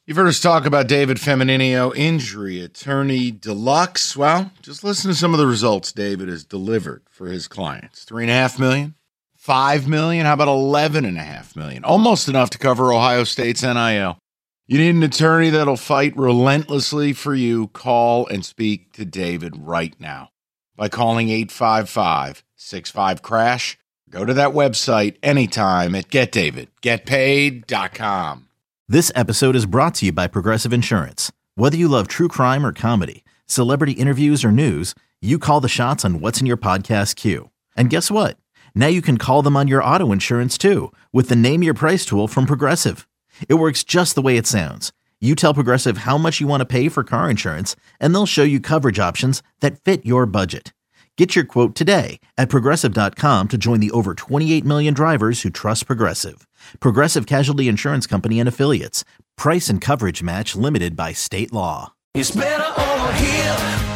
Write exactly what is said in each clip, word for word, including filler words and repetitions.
You've heard us talk about David Femininio, injury attorney deluxe. Well, just listen to some of the results David has delivered for his clients. Three and a half million, five million, how about eleven and a half million? Almost enough to cover Ohio State's N I L. You need an attorney that'll fight relentlessly for you. Call and speak to David right now by calling eight five five, six five, crash. Go to that website anytime at get david get paid dot com. This episode is brought to you by Progressive Insurance. Whether you love true crime or comedy, celebrity interviews or news, you call the shots on what's in your podcast queue. And guess what? Now you can call them on your auto insurance too with the Name Your Price tool from Progressive. It works just the way it sounds. You tell Progressive how much you want to pay for car insurance, and they'll show you coverage options that fit your budget. Get your quote today at progressive dot com to join the over twenty-eight million drivers who trust Progressive. Progressive Casualty Insurance Company and Affiliates. Price and coverage match limited by state law. It's better over here.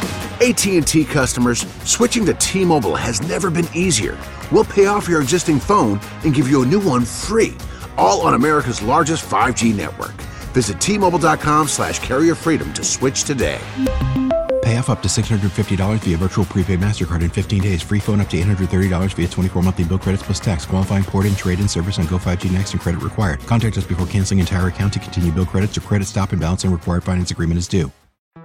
A T and T customers, switching to T-Mobile has never been easier. We'll pay off your existing phone and give you a new one free, all on America's largest five G network. Visit T Mobile dot com slash carrier freedom to switch today. Pay off up to six hundred fifty dollars via virtual prepaid MasterCard in fifteen days. Free phone up to eight hundred thirty dollars via twenty-four monthly bill credits plus tax. Qualifying port-in, trade-in service on Go five G Next and credit required. Contact us before canceling entire account to continue bill credits or credit stop and balance and required finance agreement is due.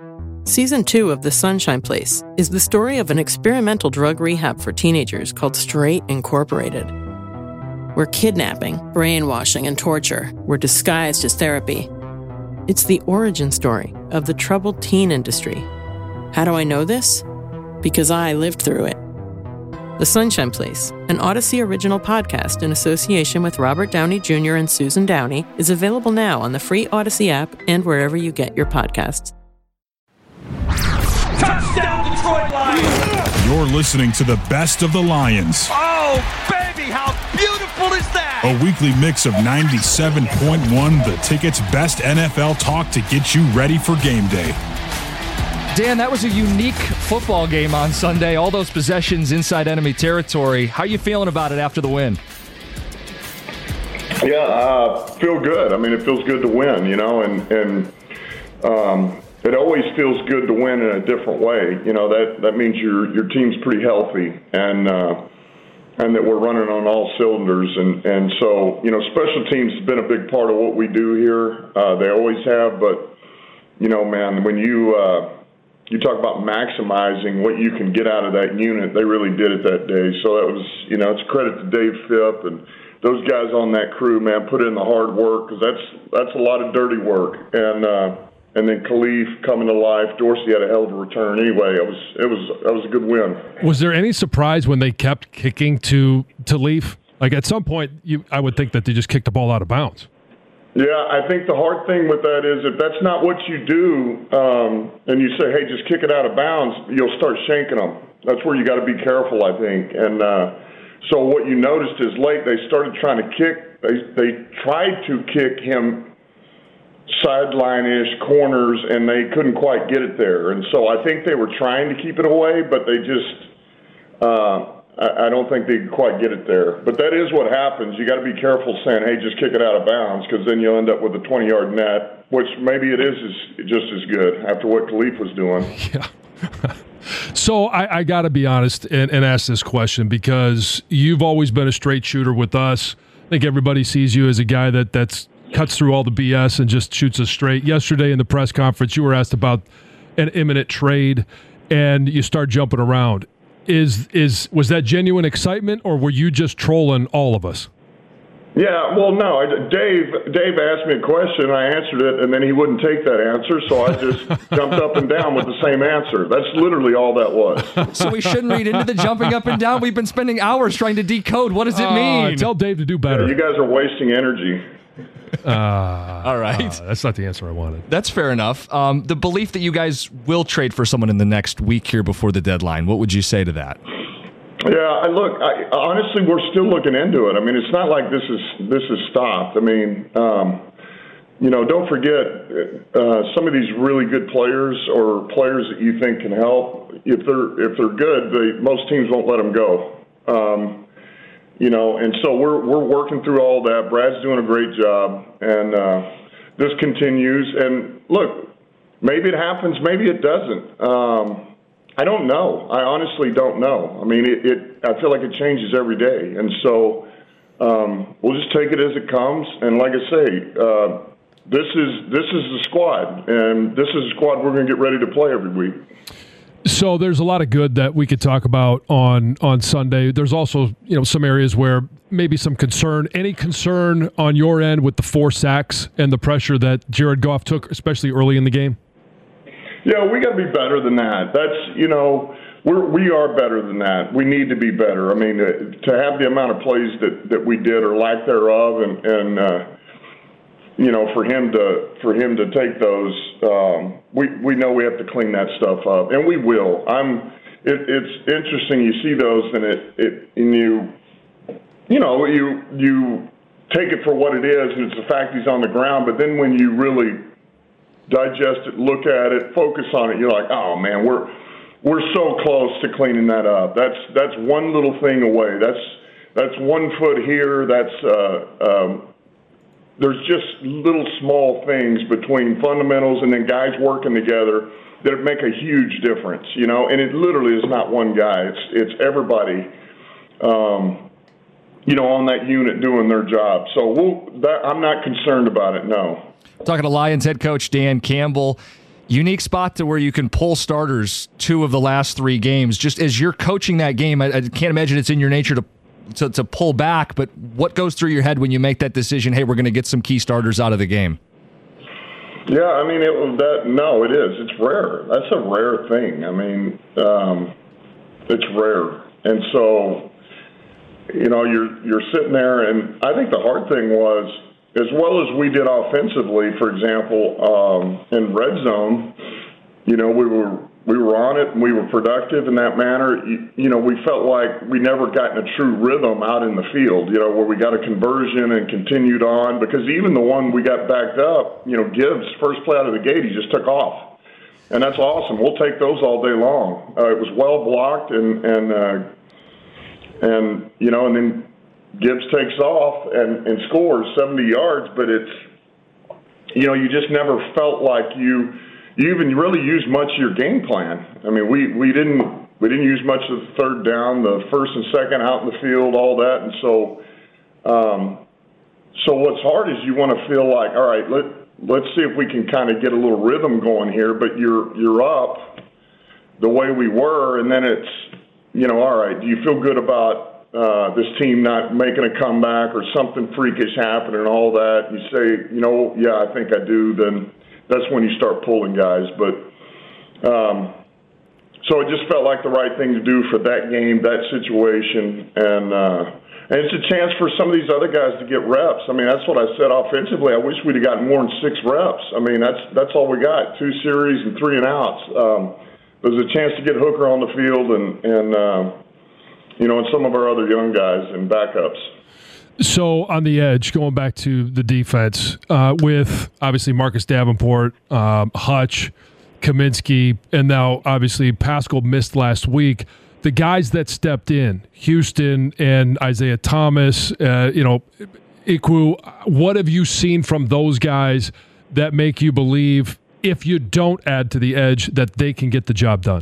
Season two of The Sunshine Place is the story of an experimental drug rehab for teenagers called Straight Incorporated, where kidnapping, brainwashing, and torture were disguised as therapy. It's the origin story of the troubled teen industry. How do I know this? Because I lived through it. The Sunshine Place, an Odyssey original podcast in association with Robert Downey Junior and Susan Downey, is available now on the free Odyssey app and wherever you get your podcasts. Touchdown, Detroit Lions! You're listening to the best of the Lions. Oh, baby, how beautiful is that? A weekly mix of ninety-seven point one, The Ticket's best N F L talk to get you ready for game day. Dan, that was a unique football game on Sunday. All those possessions inside enemy territory. How are you feeling about it after the win? Yeah, uh, feel good. I mean, it feels good to win, you know, and and um, it always feels good to win in a different way. You know, that, that means your your team's pretty healthy and uh, and that we're running on all cylinders. And, and so, you know, special teams has been a big part of what we do here. Uh, they always have, but, you know, man, when you uh, – you talk about maximizing what you can get out of that unit. They really did it that day. So that was, you know, it's credit to Dave Phipp and those guys on that crew, man, put in the hard work because that's that's a lot of dirty work. And uh, and then Khalif coming to life. Dorsey had a hell of a return. Anyway, it was it was that was a good win. Was there any surprise when they kept kicking to to Leaf? Like at some point, you I would think that they just kicked the ball out of bounds. Yeah, I think the hard thing with that is if that's not what you do, um, and you say, hey, just kick it out of bounds, you'll start shanking them. That's where you got to be careful, I think. And uh, so what you noticed is late they started trying to kick. They they tried to kick him sideline-ish corners, and they couldn't quite get it there. And so I think they were trying to keep it away, but they just uh, – I don't think they can quite get it there. But that is what happens. You got to be careful saying, hey, just kick it out of bounds, because then you'll end up with a twenty-yard net, which maybe it is just as good after what Khalif was doing. Yeah. So I, I got to be honest and, and ask this question, because you've always been a straight shooter with us. I think everybody sees you as a guy that that's cuts through all the B S and just shoots us straight. Yesterday in the press conference, you were asked about an imminent trade, and you start jumping around. Is is was that genuine excitement, or were you just trolling all of us? Yeah, well, no. I, Dave Dave asked me a question, and I answered it, and then he wouldn't take that answer, so I just jumped up and down with the same answer. That's literally all that was. So we shouldn't read into the jumping up and down? We've been spending hours trying to decode. What does it mean? Uh, tell Dave to do better. Yeah, you guys are wasting energy. Uh, all right. Uh, that's not the answer I wanted. That's fair enough. Um, the belief that you guys will trade for someone in the next week here before the deadline, what would you say to that? Yeah, I look, I, honestly, we're still looking into it. I mean, it's not like this is this is stopped. I mean, um, you know, don't forget uh, some of these really good players or players that you think can help. If they're if they're good, they, most teams won't let them go. Um, you know, and so we're we're working through all that. Brad's doing a great job, and uh, this continues. And look, maybe it happens, maybe it doesn't. Um, I don't know. I honestly don't know. I mean, it, it I feel like it changes every day. And so um, we'll just take it as it comes. And like I say, uh, this is this is the squad, and this is the squad we're going to get ready to play every week. So there's a lot of good that we could talk about on, on Sunday. There's also, you know, some areas where maybe some concern. Any concern on your end with the four sacks and the pressure that Jared Goff took, especially early in the game? Yeah, we got to be better than that. That's, you know, we're, we are better than that. We need to be better. I mean, to have the amount of plays that, that we did or lack thereof, and, and uh, you know, for him to for him to take those, um, we we know we have to clean that stuff up, and we will. I'm. It, it's interesting. You see those, and it it and you, you know, you you take it for what it is, and it's the fact he's on the ground. But then when you really digest it, look at it, focus on it, you're like, oh man, we're we're so close to cleaning that up. That's that's one little thing away. That's that's one foot here. That's uh, um, there's just little small things between fundamentals and then guys working together that make a huge difference, you know. And it literally is not one guy; it's it's everybody, um, you know, on that unit doing their job. So we'll, that, I'm not concerned about it. No. Talking to Lions head coach Dan Campbell, unique spot to where you can pull starters two of the last three games. Just as you're coaching that game, I, I can't imagine it's in your nature to, to to pull back, but what goes through your head when you make that decision, hey, we're going to get some key starters out of the game? Yeah, I mean, it was that. No, it is. It's rare. That's a rare thing. I mean, um, it's rare. And so, you know, you're you're sitting there, and I think the hard thing was, as well as we did offensively, for example, um, in red zone, you know, we were we were on it and we were productive in that manner. You, you know, we felt like we never got in a true rhythm out in the field, you know, where we got a conversion and continued on. Because even the one we got backed up, you know, Gibbs, first play out of the gate, he just took off. And that's awesome. We'll take those all day long. Uh, it was well blocked, and, and, uh, and you know, and then Gibbs takes off and, and scores seventy yards, but it's, you know, you just never felt like you you even really used much of your game plan. I mean, we, we didn't we didn't use much of the third down, the first and second out in the field, all that, and so um, so what's hard is you want to feel like, all right, let let's see if we can kind of get a little rhythm going here, but you're you're up the way we were, and then it's, you know, all right, do you feel good about Uh, this team not making a comeback or something freakish happening and all that? You say, you know, yeah, I think I do, then that's when you start pulling guys. But um, so it just felt like the right thing to do for that game, that situation. And, uh, and it's a chance for some of these other guys to get reps. I mean, that's what I said offensively. I wish we'd have gotten more than six reps. I mean, that's that's all we got, two series and three and outs. Um, there's a chance to get Hooker on the field and, and uh, you know, and some of our other young guys and backups. So on the edge, going back to the defense, uh, with obviously Marcus Davenport, um, Hutch, Kaminsky, and now obviously Pascal missed last week. The guys that stepped in, Houston and Isaiah Thomas, uh, you know, Iku, what have you seen from those guys that make you believe, if you don't add to the edge, that they can get the job done?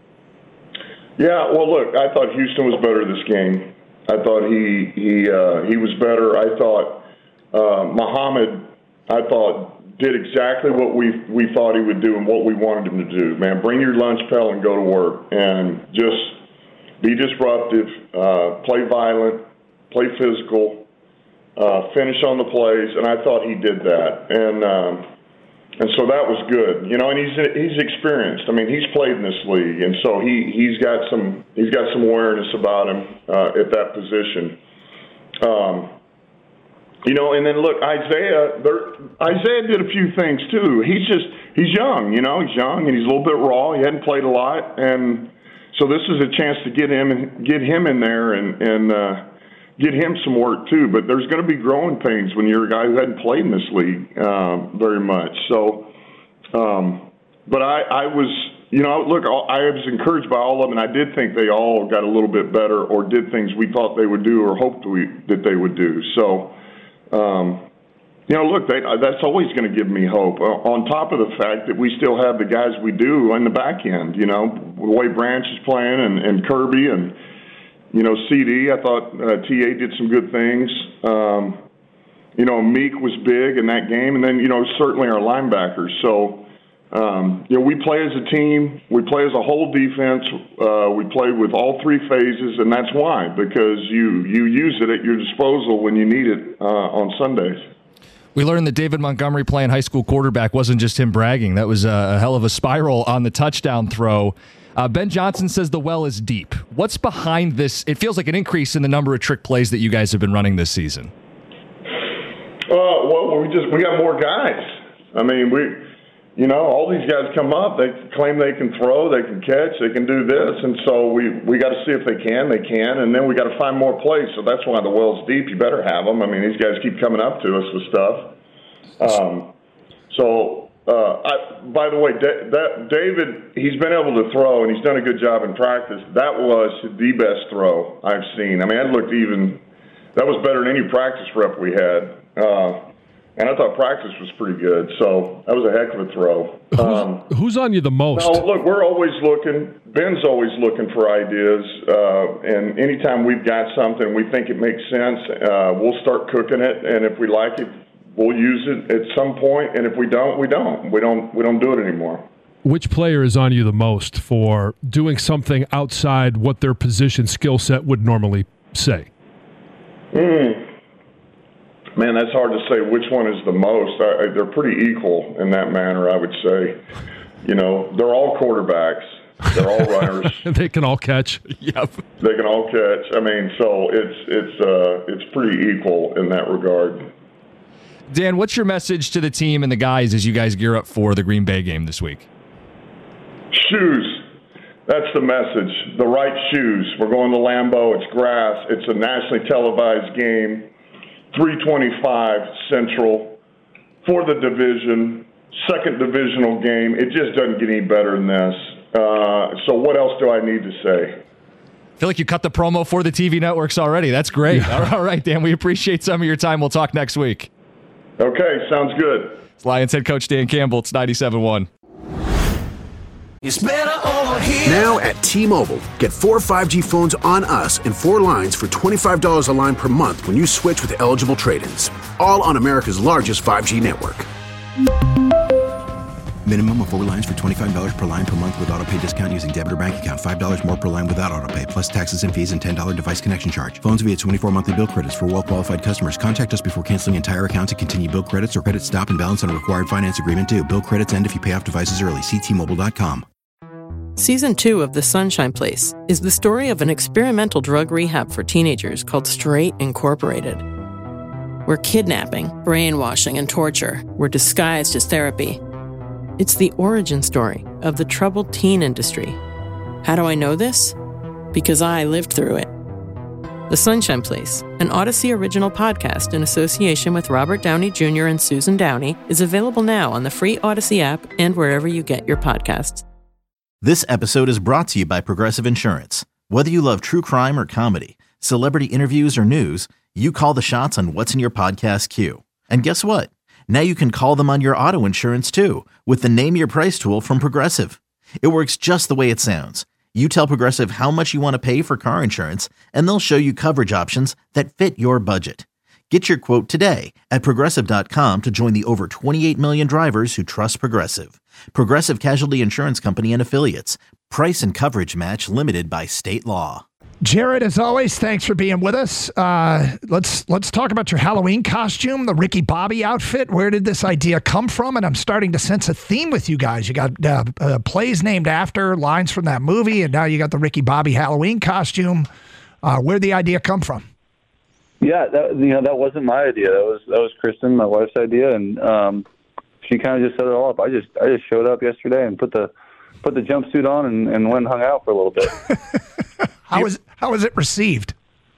Yeah, well, look, I thought Houston was better this game. I thought he he uh, he was better. I thought uh, Muhammad, I thought, did exactly what we we thought he would do and what we wanted him to do. Man, bring your lunch pail and go to work and just be disruptive, uh, play violent, play physical, uh, finish on the plays, and I thought he did that. And um, And so that was good, you know. And he's he's experienced. I mean, he's played in this league, and so he he's got some he's got some awareness about him uh, at that position. Um, you know, and then look, Isaiah. There, Isaiah did a few things too. He's just he's young, you know. He's young and he's a little bit raw. He hadn't played a lot, and so this is a chance to get him and get him in there and and. Uh, get him some work too, but there's going to be growing pains when you're a guy who hadn't played in this league um, very much. So, um, but I, I was, you know, look, I was encouraged by all of them, and I did think they all got a little bit better or did things we thought they would do or hoped we that they would do. So, um, you know, look, they, that's always going to give me hope. Uh, on top of the fact that we still have the guys we do on the back end, you know, the way Branch is playing and, and Kirby and, you know, C D. I thought uh, T A did some good things. Um, you know, Meek was big in that game. And then, you know, certainly our linebackers. So, um, you know, we play as a team. We play as a whole defense. Uh, we play with all three phases, and that's why, because you, you use it at your disposal when you need it uh, on Sundays. We learned that David Montgomery playing high school quarterback wasn't just him bragging. That was a hell of a spiral on the touchdown throw. Uh, Ben Johnson says the well is deep. What's behind this? It feels like an increase in the number of trick plays that you guys have been running this season. Uh, well, we just we got more guys. I mean, we, you know, all these guys come up. They claim they can throw, they can catch, they can do this, and so we we got to see if they can. They can, and then we got to find more plays. So that's why the well's deep. You better have them. I mean, these guys keep coming up to us with stuff. Um, so. Uh, I, by the way, da- that David, he's been able to throw, and he's done a good job in practice. That was the best throw I've seen. I mean, that looked even, that was better than any practice rep we had. Uh, and I thought practice was pretty good. So that was a heck of a throw. Um, who's, who's on you the most? No, look, we're always looking. Ben's always looking for ideas. Uh, and anytime we've got something we think it makes sense, uh, we'll start cooking it. And if we like it, we'll use it at some point, and if we don't, we don't. We don't. We don't do it anymore. Which player is on you the most for doing something outside what their position skill set would normally say? Mm. Man, that's hard to say which one is the most. I, I, they're pretty equal in that manner, I would say. You know, they're all quarterbacks. They're all runners. They can all catch. Yep. They can all catch. I mean, so it's it's uh, it's pretty equal in that regard. Dan, what's your message to the team and the guys as you guys gear up for the Green Bay game this week? Shoes. That's the message. The right shoes. We're going to Lambeau. It's grass. It's a nationally televised game. three twenty-five Central for the division. Second divisional game. It just doesn't get any better than this. Uh, so what else do I need to say? I feel like you cut the promo for the T V networks already. That's great. Yeah. All right, Dan. We appreciate some of your time. We'll talk next week. Okay, sounds good. It's Lions head coach Dan Campbell. It's ninety-seven point one. It's better over here. Now at T-Mobile, get four five G phones on us and four lines for twenty-five dollars a line per month when you switch with eligible trade-ins. All on America's largest five G network. Minimum of four lines for twenty-five dollars per line per month with auto pay discount using debit or bank account. five dollars more per line without auto pay, plus taxes and fees and ten dollars device connection charge. Phones via twenty-four monthly bill credits for well-qualified customers. Contact us before canceling entire account to continue bill credits or credit stop and balance on a required finance agreement due. Bill credits end if you pay off devices early. See T Mobile dot com. Season two of The Sunshine Place is the story of an experimental drug rehab for teenagers called Straight Incorporated, where kidnapping, brainwashing, and torture were disguised as therapy. It's the origin story of the troubled teen industry. How do I know this? Because I lived through it. The Sunshine Place, an Odyssey original podcast in association with Robert Downey Junior and Susan Downey, is available now on the free Odyssey app and wherever you get your podcasts. This episode is brought to you by Progressive Insurance. Whether you love true crime or comedy, celebrity interviews or news, you call the shots on what's in your podcast queue. And guess what? Now you can call them on your auto insurance too with the Name Your Price tool from Progressive. It works just the way it sounds. You tell Progressive how much you want to pay for car insurance, and they'll show you coverage options that fit your budget. Get your quote today at Progressive dot com to join the over twenty-eight million drivers who trust Progressive. Progressive Casualty Insurance Company and Affiliates. Price and coverage match limited by state law. Jared, as always, thanks for being with us. Uh, let's let's talk about your Halloween costume, the Ricky Bobby outfit. Where did this idea come from? And I'm starting to sense a theme with you guys. You got uh, uh, plays named after lines from that movie, and now you got the Ricky Bobby Halloween costume. Uh, where'd the idea come from? Yeah, that, you know, that wasn't my idea. That was that was Kristen, my wife's idea, and um, she kind of just set it all up. I just I just showed up yesterday and put the put the jumpsuit on and, and went and hung out for a little bit. How was how was it received?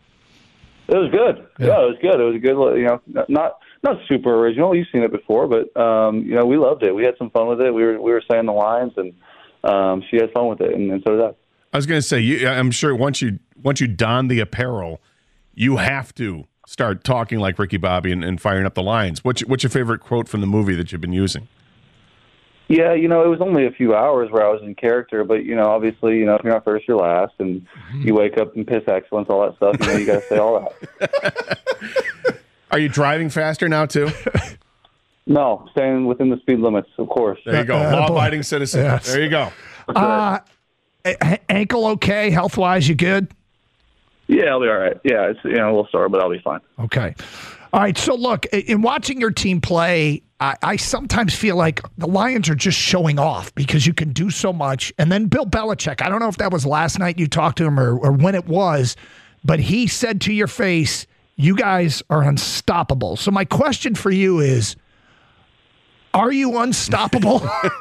It was good. Yeah. yeah, it was good. It was a good, you know, not not super original. You've seen it before, but um, you know, we loved it. We had some fun with it. We were we were saying the lines, and um, she had fun with it, and, and so did I. I was going to say, you, I'm sure once you once you don the apparel, you have to start talking like Ricky Bobby and, and firing up the lines. What's your, what's your favorite quote from the movie that you've been using? Yeah, you know, it was only a few hours where I was in character, but, you know, obviously, you know, if you're not first, you're last, and mm-hmm. you wake up and piss excellence, all that stuff, you know, you got to say all that. Are you driving faster now, too? No, staying within the speed limits, of course. There you go. Uh, Law-abiding citizen. Yes. There you go. Uh, ankle okay? Health-wise, you good? Yeah, I'll be all right. Yeah, it's, you know, a little sore, but I'll be fine. Okay. All right, so look, in watching your team play, I, I sometimes feel like the Lions are just showing off because you can do so much. And then Bill Belichick, I don't know if that was last night you talked to him or, or when it was, but he said to your face, you guys are unstoppable. So my question for you is, are you unstoppable?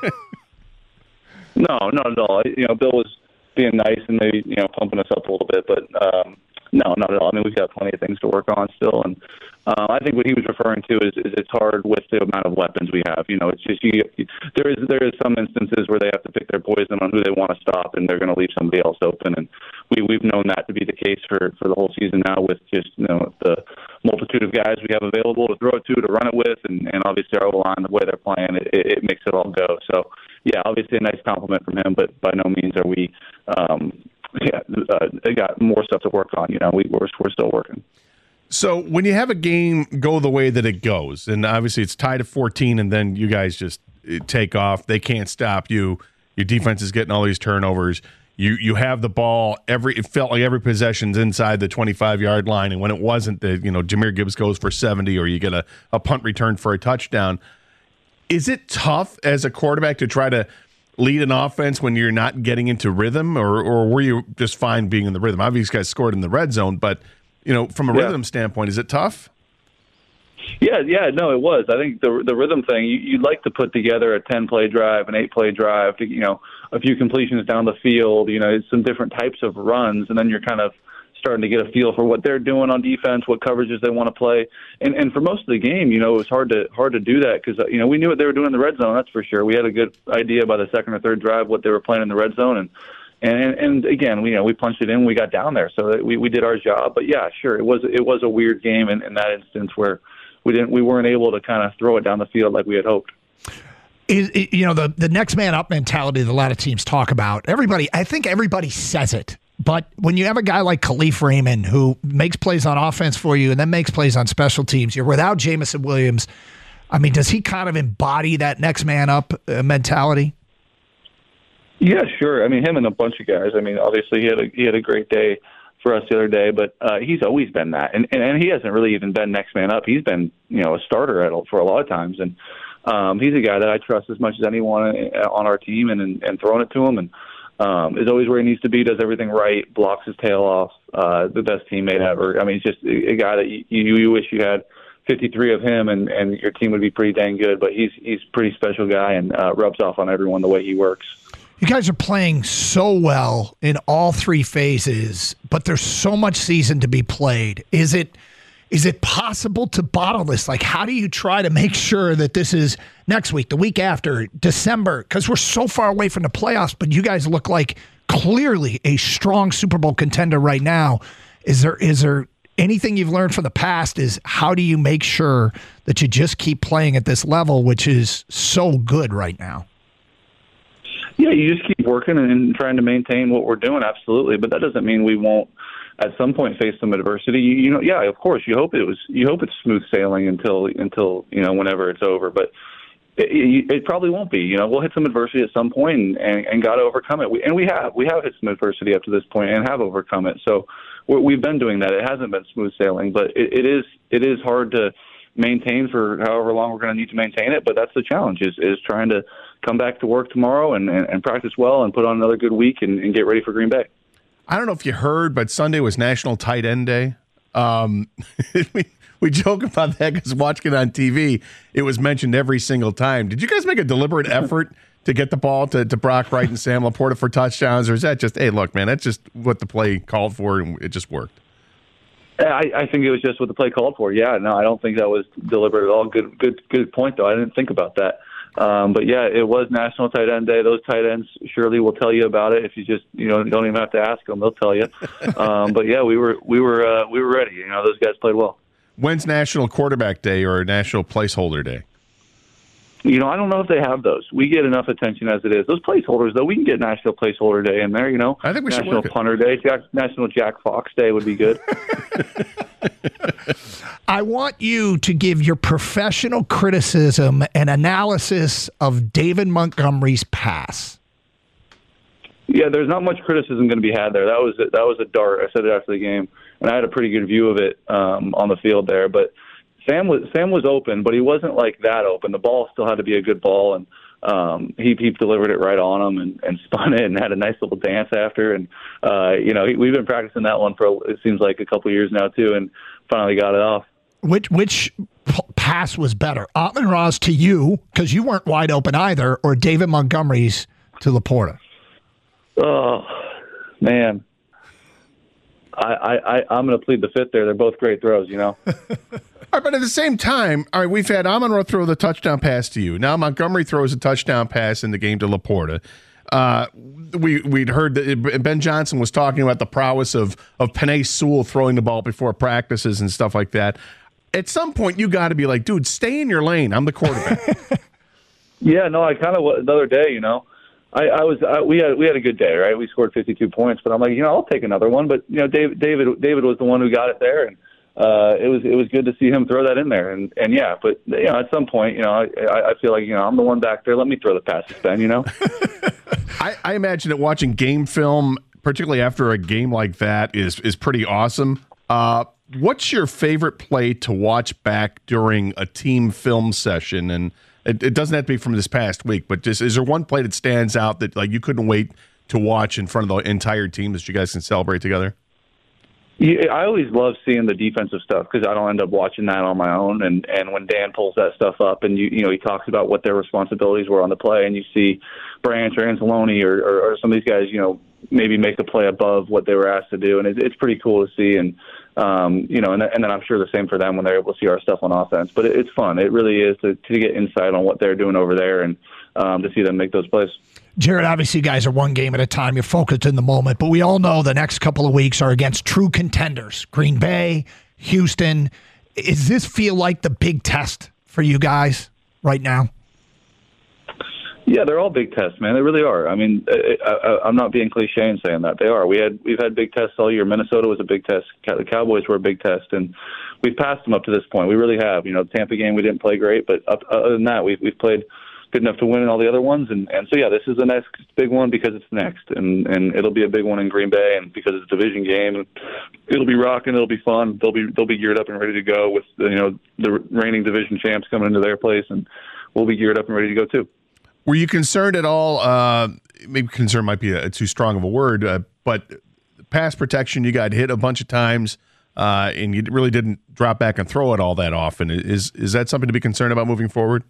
No, not at all. You know, Bill was being nice and maybe, you know, pumping us up a little bit, but um, no, not at all. I mean, we've got plenty of things to work on still, and uh, I think what he was referring to is, is it's hard with the amount of weapons we have. You know, it's just you, you, there is there is some instances where they have to pick their poison on who they want to stop, and they're going to leave somebody else open, and we we've known that to be the case for, for the whole season now with just, you know, the multitude of guys we have available to throw it to, to run it with, and, and obviously our O-line, the way they're playing, it, it makes it all go. So, yeah, obviously a nice compliment from him, but by no means are we, um, yeah, uh, they got more stuff to work on. You know, we, we're, we're still working. So when you have a game go the way that it goes, and obviously it's tied at fourteen, and then you guys just take off, they can't stop you, your defense is getting all these turnovers, you you have the ball, every it felt like every possession's inside the twenty-five-yard line, and when it wasn't, the, you know, Jahmyr Gibbs goes for seventy, or you get a, a punt return for a touchdown. Is it tough as a quarterback to try to lead an offense when you're not getting into rhythm, or or were you just fine being in the rhythm? Obviously, you guys scored in the red zone, but you know, from a yeah. rhythm standpoint, is it tough? Yeah, yeah, no, it was. I think the the rhythm thing, you, you'd like to put together a ten-play drive, an eight-play drive, to, you know, a few completions down the field, you know, some different types of runs, and then you're kind of starting to get a feel for what they're doing on defense, what coverages they want to play. And and for most of the game, you know, it was hard to hard to do that because, you know, we knew what they were doing in the red zone, that's for sure. We had a good idea by the second or third drive what they were playing in the red zone, and And and again, we you know we punched it in, we got down there, so we we did our job. But yeah, sure, it was it was a weird game in, in that instance where we didn't we weren't able to kind of throw it down the field like we had hoped. Is, you know, the the next man up mentality that a lot of teams talk about. Everybody, I think everybody says it, but when you have a guy like Khalif Raymond who makes plays on offense for you and then makes plays on special teams, you're without Jameson Williams. I mean, does he kind of embody that next man up uh, mentality? Yeah, sure. I mean, him and a bunch of guys. I mean, obviously he had a he had a great day for us the other day, but uh, he's always been that, and, and and he hasn't really even been next man up. He's been, you know, a starter at for a lot of times, and um, he's a guy that I trust as much as anyone on our team, and and, and throwing it to him, and um, is always where he needs to be, does everything right, blocks his tail off, uh, the best teammate ever. I mean, he's just a, a guy that you, you you wish you had fifty-three of him, and, and your team would be pretty dang good. But he's he's a pretty special guy, and uh, rubs off on everyone the way he works. You guys are playing so well in all three phases, but there's so much season to be played. Is it is it possible to bottle this? Like, how do you try to make sure that this is next week, the week after, December? Because we're so far away from the playoffs, but you guys look like clearly a strong Super Bowl contender right now. Is there is there anything you've learned from the past? Is how do you make sure that you just keep playing at this level, which is so good right now? Yeah, you just keep working and trying to maintain what we're doing, absolutely. But that doesn't mean we won't, at some point, face some adversity. You, you know, yeah, of course, you hope it was, you hope it's smooth sailing until, until you know, whenever it's over. But it, it, it probably won't be. You know, we'll hit some adversity at some point and, and, and got to overcome it. We, and we have, we have hit some adversity up to this point and have overcome it. So we're, we've been doing that. It hasn't been smooth sailing, but it, it is, it is hard to maintain for however long we're going to need to maintain it. But that's the challenge, is is trying to come back to work tomorrow and, and, and practice well and put on another good week and, and get ready for Green Bay. I don't know if you heard, but Sunday was National Tight End Day. Um, we, we joke about that because watching it on T V, it was mentioned every single time. Did you guys make a deliberate effort to get the ball to, to Brock Wright and Sam Laporta for touchdowns, or is that just, hey, look, man, that's just what the play called for and it just worked? I, I think it was just what the play called for. Yeah, no, I don't think that was deliberate at all. Good, good, good point, though. I didn't think about that. Um, but yeah, it was National Tight End Day. Those tight ends surely will tell you about it if you just, you know, don't even have to ask them; they'll tell you. Um, but yeah, we were we were uh, we were ready. You know, those guys played well. When's National Quarterback Day or National Placeholder Day? You know, I don't know if they have those. We get enough attention as it is. Those placeholders, though, we can get National Placeholder Day in there, you know. I think we should National work it. Punter Day, Jack, National Jack Fox Day would be good. I want you to give your professional criticism and analysis of David Montgomery's pass. Yeah, there's not much criticism going to be had there. That was a, that was a dart. I said it after the game, and I had a pretty good view of it um, on the field there. But Sam was Sam was open, but he wasn't like that open. The ball still had to be a good ball, and um, he he delivered it right on him and, and spun it and had a nice little dance after. And uh, you know, he, we've been practicing that one for it seems like a couple of years now too, and finally got it off. Which which p- pass was better, Amon-Ra's to you because you weren't wide open either, or David Montgomery's to Laporta? Oh man. I, I, I, I'm going to plead the fifth there. They're both great throws, you know. All right, but at the same time, all right, we've had Amon-Ra throw the touchdown pass to you. Now Montgomery throws a touchdown pass in the game to Laporta. Uh, we we'd heard that Ben Johnson was talking about the prowess of of Penei Sewell throwing the ball before practices and stuff like that. At some point, you got to be like, dude, stay in your lane. I'm the quarterback. Yeah, no, I kind of the other day, you know. I, I was I, we had we had a good day, right? We scored fifty-two points, but I'm like, you know, I'll take another one. But you know, David David David was the one who got it there, and uh, it was it was good to see him throw that in there. And and yeah, but you know, at some point, you know, I, I feel like you know I'm the one back there. Let me throw the passes, Ben. You know. I, I imagine that watching game film, particularly after a game like that, is is pretty awesome. Uh, what's your favorite play to watch back during a team film session? And It, it doesn't have to be from this past week, but just is there one play that stands out that like you couldn't wait to watch in front of the entire team that you guys can celebrate together? Yeah, I always love seeing the defensive stuff because I don't end up watching that on my own. And, and when Dan pulls that stuff up and you you know he talks about what their responsibilities were on the play, and you see Branch or Anzalone or, or, or some of these guys, you know, maybe make the play above what they were asked to do, and it, it's pretty cool to see. And Um, you know, and, and then I'm sure the same for them when they're able to see our stuff on offense. But it, it's fun. It really is to, to get insight on what they're doing over there and um, to see them make those plays. Jared, obviously you guys are one game at a time. You're focused in the moment. But we all know the next couple of weeks are against true contenders. Green Bay, Houston. Does this feel like the big test for you guys right now? Yeah, they're all big tests, man. They really are. I mean, I, I, I'm not being cliche in saying that. They are. We had we've had big tests all year. Minnesota was a big test. The Cowboys were a big test, and we've passed them up to this point. We really have. You know, the Tampa game we didn't play great, but up, other than that, we've we've played good enough to win in all the other ones. And, and so yeah, this is the next big one because it's next, and and it'll be a big one in Green Bay, and because it's a division game, it'll be rocking. It'll be fun. They'll be they'll be geared up and ready to go with you know the reigning division champs coming into their place, and we'll be geared up and ready to go too. Were you concerned at all? Uh, maybe concern might be a, too strong of a word, uh, but pass protection, you got hit a bunch of times, uh, and you really didn't drop back and throw it all that often. Is is that something to be concerned about moving forward?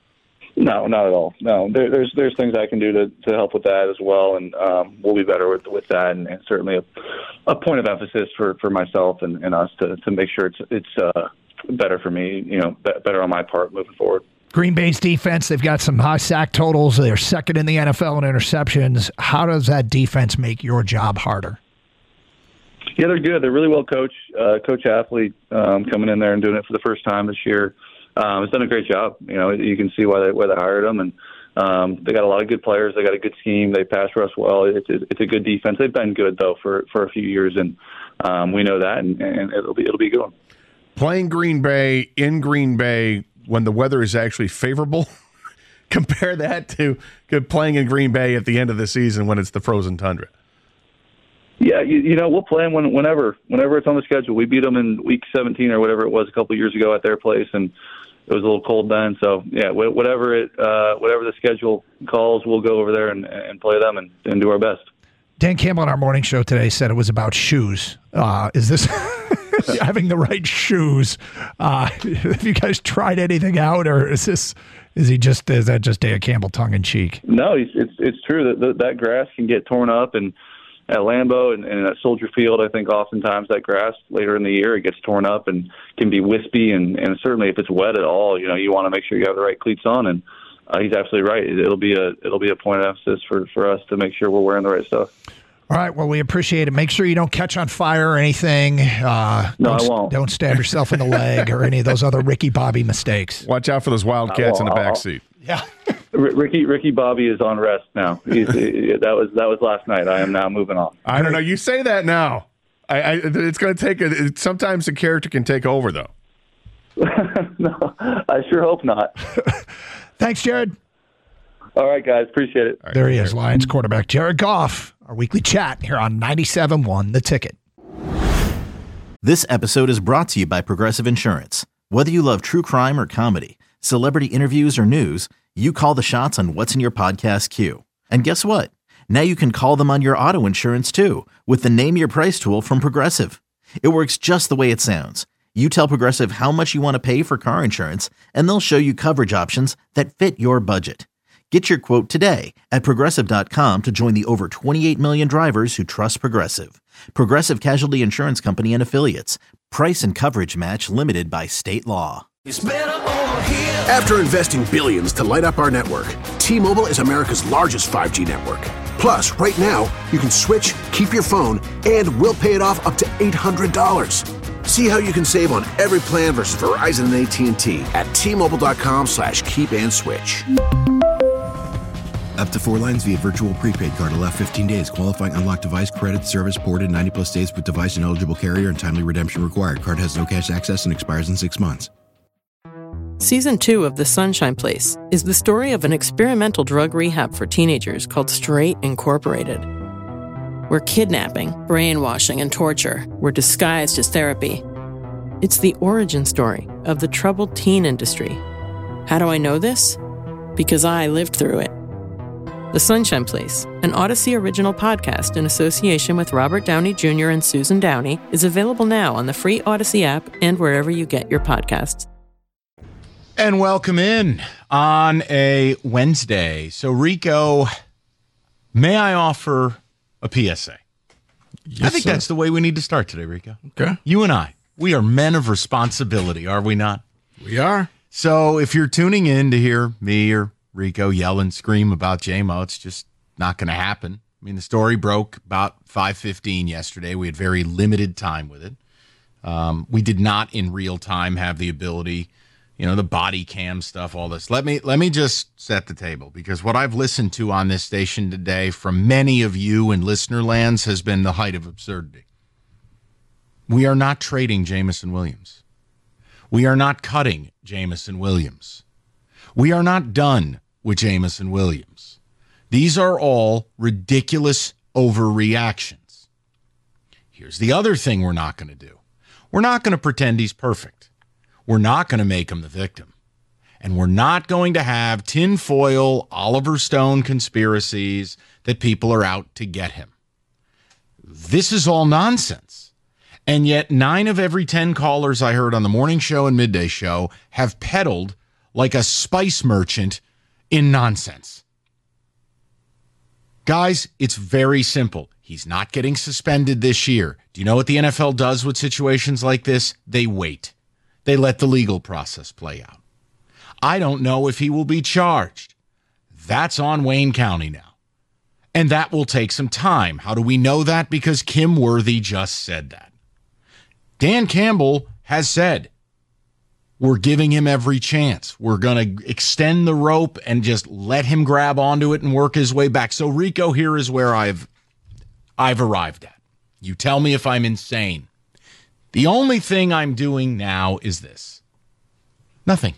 No, not at all. No, there, there's there's things I can do to, to help with that as well, and um, we'll be better with with that, and, and certainly a, a point of emphasis for, for myself and, and us to, to make sure it's it's uh, better for me, you know, better on my part moving forward. Green Bay's defense, they've got some high sack totals. They're second in the N F L in interceptions. How does that defense make your job harder? Yeah, they're good. They're really well coached. Uh, Coach Athlete um, coming in there and doing it for the first time this year um, has done a great job. You know, you can see why they why they hired him, and um, they got a lot of good players. They got a good scheme. They pass rush well. It's a, it's a good defense. They've been good though for, for a few years, and um, we know that, and, and it'll be it'll be a good one. Playing Green Bay in Green Bay when the weather is actually favorable, compare that to playing in Green Bay at the end of the season when it's the frozen tundra. Yeah, you, you know, we'll play them when, whenever, whenever it's on the schedule. We beat them in week seventeen or whatever it was a couple of years ago at their place, and it was a little cold then. So yeah, whatever it, uh, whatever the schedule calls, we'll go over there and, and play them and, and do our best. Dan Campbell on our morning show today said it was about shoes. Uh, is this having the right shoes? Uh, have you guys tried anything out, or is this is he just is that just Dan Campbell tongue in cheek? No, it's it's, it's true that that that grass can get torn up, and at Lambeau and, and at Soldier Field, I think oftentimes that grass later in the year it gets torn up and can be wispy, and, and certainly if it's wet at all, you know, you want to make sure you have the right cleats on, and uh, he's absolutely right. It'll be a it'll be a point of emphasis for, for us to make sure we're wearing the right stuff. All right. Well, we appreciate it. Make sure you don't catch on fire or anything. Uh, no, don't, I won't. Don't stab yourself in the leg or any of those other Ricky Bobby mistakes. Watch out for those wildcats in the back seat. Yeah. Ricky Ricky Bobby is on rest now. He's, he, that was that was last night. I am now moving on. I don't know. You say that now. I, I it's going to take a. Sometimes the character can take over, though. No, I sure hope not. Thanks, Jared. All right, guys. Appreciate it. Right, there he is, Lions quarterback Jared Goff. Our weekly chat here on ninety-seven point one The Ticket. This episode is brought to you by Progressive Insurance. Whether you love true crime or comedy, celebrity interviews or news, you call the shots on what's in your podcast queue. And guess what? Now you can call them on your auto insurance too with the Name Your Price tool from Progressive. It works just the way it sounds. You tell Progressive how much you want to pay for car insurance, and they'll show you coverage options that fit your budget. Get your quote today at Progressive dot com to join the over twenty-eight million drivers who trust Progressive. Progressive Casualty Insurance Company and Affiliates. Price and coverage match limited by state law. It's better over here. After investing billions to light up our network, T-Mobile is America's largest five G network. Plus, right now, you can switch, keep your phone, and we'll pay it off up to eight hundred dollars. See how you can save on every plan versus Verizon and A T and T at T-Mobile.com slash keep and switch. Up to four lines via virtual prepaid card. Allow fifteen days. Qualifying unlocked device credit. Service ported ninety plus days with device and eligible carrier and timely redemption required. Card has no cash access and expires in six months. Season two of The Sunshine Place is the story of an experimental drug rehab for teenagers called Straight Incorporated, where kidnapping, brainwashing, and torture were disguised as therapy. It's the origin story of the troubled teen industry. How do I know this? Because I lived through it. The Sunshine Place, an Odyssey original podcast in association with Robert Downey Junior and Susan Downey, is available now on the free Odyssey app and wherever you get your podcasts. And welcome in on a Wednesday. So, Rico, may I offer a P S A? Yes, I think sir. that's the way we need to start today, Rico. Okay. You and I, we are men of responsibility, are we not? We are. So if you're tuning in to hear me or Rico yell and scream about J-Mo, it's just not going to happen. I mean, the story broke about five fifteen yesterday. We had very limited time with it. Um, we did not in real time have the ability, you know, the body cam stuff, all this. Let me let me just set the table, because what I've listened to on this station today from many of you in listener lands has been the height of absurdity. We are not trading Jameson Williams. We are not cutting Jameson Williams. We are not done with Jameson Williams. These are all ridiculous overreactions. Here's the other thing we're not going to do. We're not going to pretend he's perfect. We're not going to make him the victim. And we're not going to have tinfoil Oliver Stone conspiracies that people are out to get him. This is all nonsense. And yet nine of every ten callers I heard on the morning show and midday show have peddled like a spice merchant in nonsense. Guys, it's very simple. He's not getting suspended this year. Do you know what the N F L does with situations like this? They wait. They let the legal process play out. I don't know if he will be charged. That's on Wayne County now. And that will take some time. How do we know that? Because Kim Worthy just said that. Dan Campbell has said, we're giving him every chance. We're going to extend the rope and just let him grab onto it and work his way back. So, Rico, here is where I've I've arrived at. You tell me if I'm insane. The only thing I'm doing now is this. Nothing.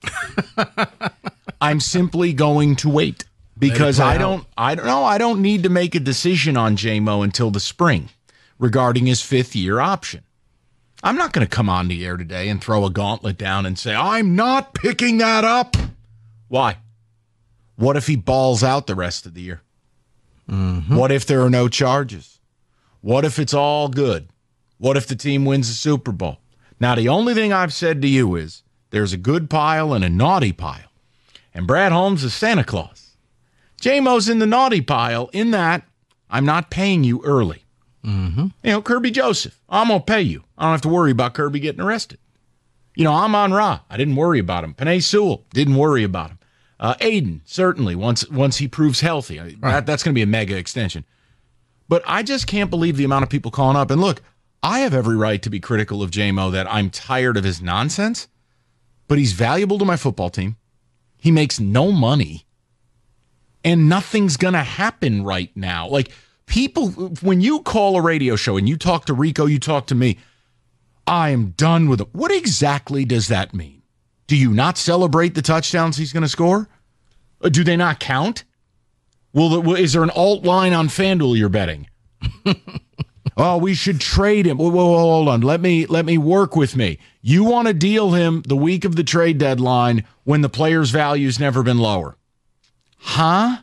I'm simply going to wait, because I don't I don't know, I don't need to make a decision on J-Mo until the spring regarding his fifth year option. I'm not going to come on the air today and throw a gauntlet down and say, I'm not picking that up. Why? What if he balls out the rest of the year? Mm-hmm. What if there are no charges? What if it's all good? What if the team wins the Super Bowl? Now, the only thing I've said to you is there's a good pile and a naughty pile. And Brad Holmes is Santa Claus. J-Mo's in the naughty pile in that I'm not paying you early. Mm-hmm. You know, Kirby Joseph, I'm going to pay you. I don't have to worry about Kirby getting arrested. You know, Amon Ra, I didn't worry about him. Penei Sewell, didn't worry about him. Uh, Aiden, certainly, once once he proves healthy. Right. That, that's going to be a mega extension. But I just can't believe the amount of people calling up. And look, I have every right to be critical of J-Mo, that I'm tired of his nonsense, but he's valuable to my football team. He makes no money, and nothing's going to happen right now. Like, people, when you call a radio show and you talk to Rico, you talk to me, I am done with it. What exactly does that mean? Do you not celebrate the touchdowns he's going to score? Or do they not count? Well, is there an alt line on FanDuel you're betting? Oh, we should trade him. Whoa, whoa, whoa, hold on. Let me let me work with me. You want to deal him the week of the trade deadline when the player's value's never been lower. Huh?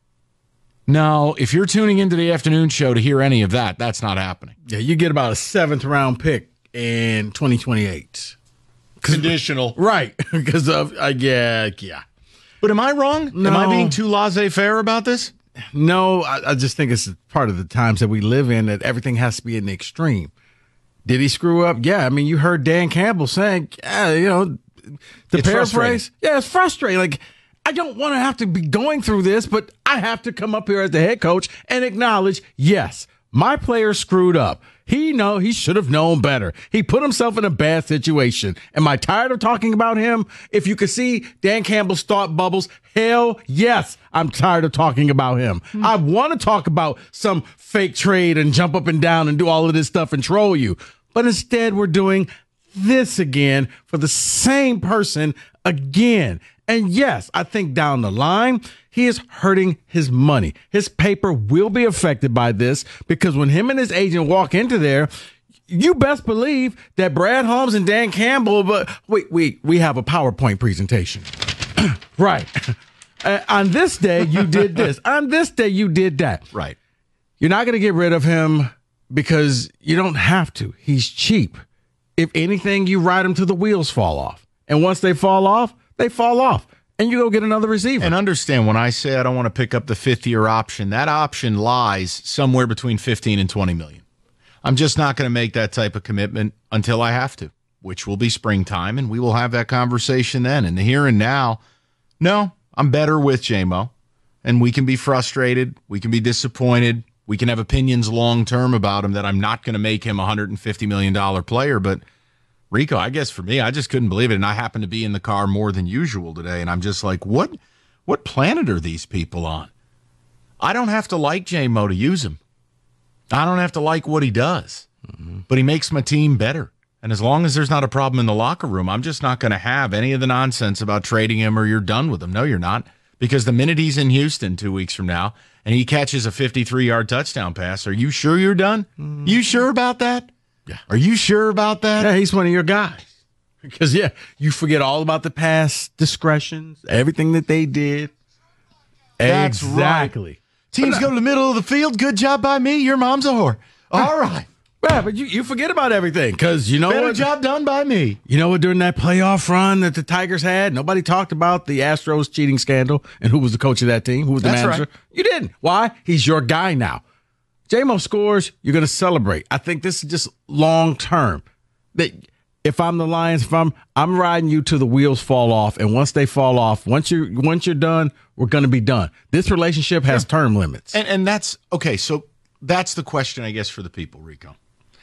No, if you're tuning into the afternoon show to hear any of that, that's not happening. Yeah, you get about a seventh round pick in twenty twenty-eight. Conditional. Right. Because of, uh, yeah, yeah. But am I wrong? No. Am I being too laissez-faire about this? No, I, I just think it's part of the times that we live in, that everything has to be in the extreme. Did he screw up? Yeah. I mean, you heard Dan Campbell saying, yeah, you know, the It's paraphrase. Yeah, it's frustrating. Like, I don't want to have to be going through this, but I have to come up here as the head coach and acknowledge, yes, my player screwed up. He know he should have known better. He put himself in a bad situation. Am I tired of talking about him? If you could see Dan Campbell's thought bubbles, hell yes, I'm tired of talking about him. Mm-hmm. I want to talk about some fake trade and jump up and down and do all of this stuff and troll you. But instead, we're doing this again for the same person again. And yes, I think down the line, he is hurting his money. His paper will be affected by this, because when him and his agent walk into there, you best believe that Brad Holmes and Dan Campbell, but wait, wait, we have a PowerPoint presentation. Right. Uh, on this day, you did this. On this day, you did that. Right. You're not going to get rid of him because you don't have to. He's cheap. If anything, you ride him till the wheels fall off. And once they fall off, they fall off, and you go get another receiver. And understand, when I say I don't want to pick up the fifth-year option, that option lies somewhere between fifteen and twenty million. I'm just not going to make that type of commitment until I have to, which will be springtime, and we will have that conversation then. In the here and now, no, I'm better with J-Mo, and we can be frustrated, we can be disappointed, we can have opinions long-term about him that I'm not going to make him a one hundred fifty million dollars player, but Rico, I guess for me, I just couldn't believe it. And I happened to be in the car more than usual today. And I'm just like, what what planet are these people on? I don't have to like J-Mo to use him. I don't have to like what he does. Mm-hmm. But he makes my team better. And as long as there's not a problem in the locker room, I'm just not going to have any of the nonsense about trading him or you're done with him. No, you're not. Because the minute he's in Houston two weeks from now and he catches a fifty-three-yard touchdown pass, are you sure you're done? Mm-hmm. You sure about that? Yeah. Are you sure about that? Yeah, he's one of your guys. Because, yeah, you forget all about the past discretions, everything that they did. That's exactly. Right. Teams go to the middle of the field. Good job by me. Your mom's a whore. All right. Yeah, but you, you forget about everything, because you know Better what? job done by me. You know what? During that playoff run that the Tigers had, nobody talked about the Astros cheating scandal and who was the coach of that team, who was the That's manager. Right. You didn't. Why? He's your guy now. J-Mo scores, you're going to celebrate. I think this is just long term. That if I'm the Lions, if I'm I'm riding you till the wheels fall off, and once they fall off, once you once you're done, we're going to be done. This relationship has sure. term limits, and and that's okay. So that's the question, I guess, for the people, Rico.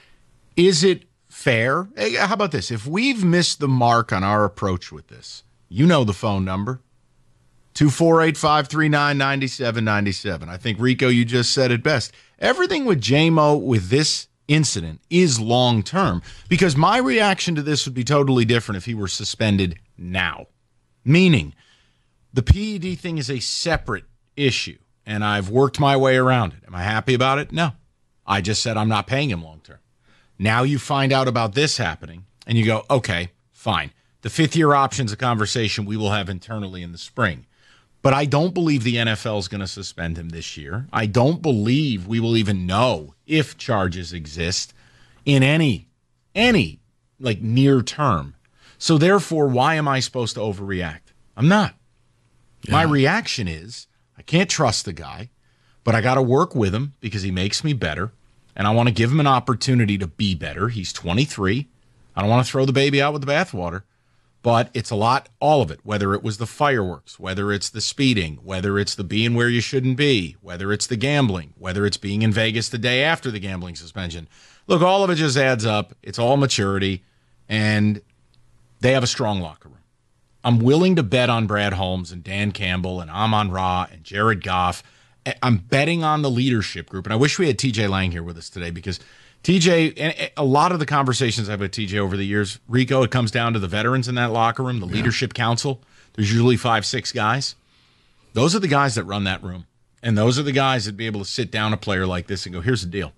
Is it fair? Hey, how about this? If we've missed the mark on our approach with this, you know the phone number. two four eight, five three nine, nine seven nine seven. I think, Rico, you just said it best. Everything with J-Mo with this incident is long-term, because my reaction to this would be totally different if he were suspended now. Meaning, the P E D thing is a separate issue, and I've worked my way around it. Am I happy about it? No. I just said I'm not paying him long-term. Now you find out about this happening, and you go, okay, fine. The fifth-year option's a conversation we will have internally in the spring. But I don't believe the N F L is going to suspend him this year. I don't believe we will even know if charges exist in any, any, like, near term. So therefore, why am I supposed to overreact? I'm not. Yeah. My reaction is, I can't trust the guy, but I got to work with him because he makes me better, and I want to give him an opportunity to be better. He's twenty-three. I don't want to throw the baby out with the bathwater. But it's a lot, all of it, whether it was the fireworks, whether it's the speeding, whether it's the being where you shouldn't be, whether it's the gambling, whether it's being in Vegas the day after the gambling suspension. Look, all of it just adds up. It's all maturity, and they have a strong locker room. I'm willing to bet on Brad Holmes and Dan Campbell and Amon-Ra and Jared Goff. I'm betting on the leadership group, and I wish we had T J Lang here with us today because T J, and a lot of the conversations I've had with T J over the years, Rico, it comes down to the veterans in that locker room, the yeah. leadership council. There's usually five, six guys. Those are the guys that run that room, and those are the guys that be able to sit down a player like this and go, here's the deal.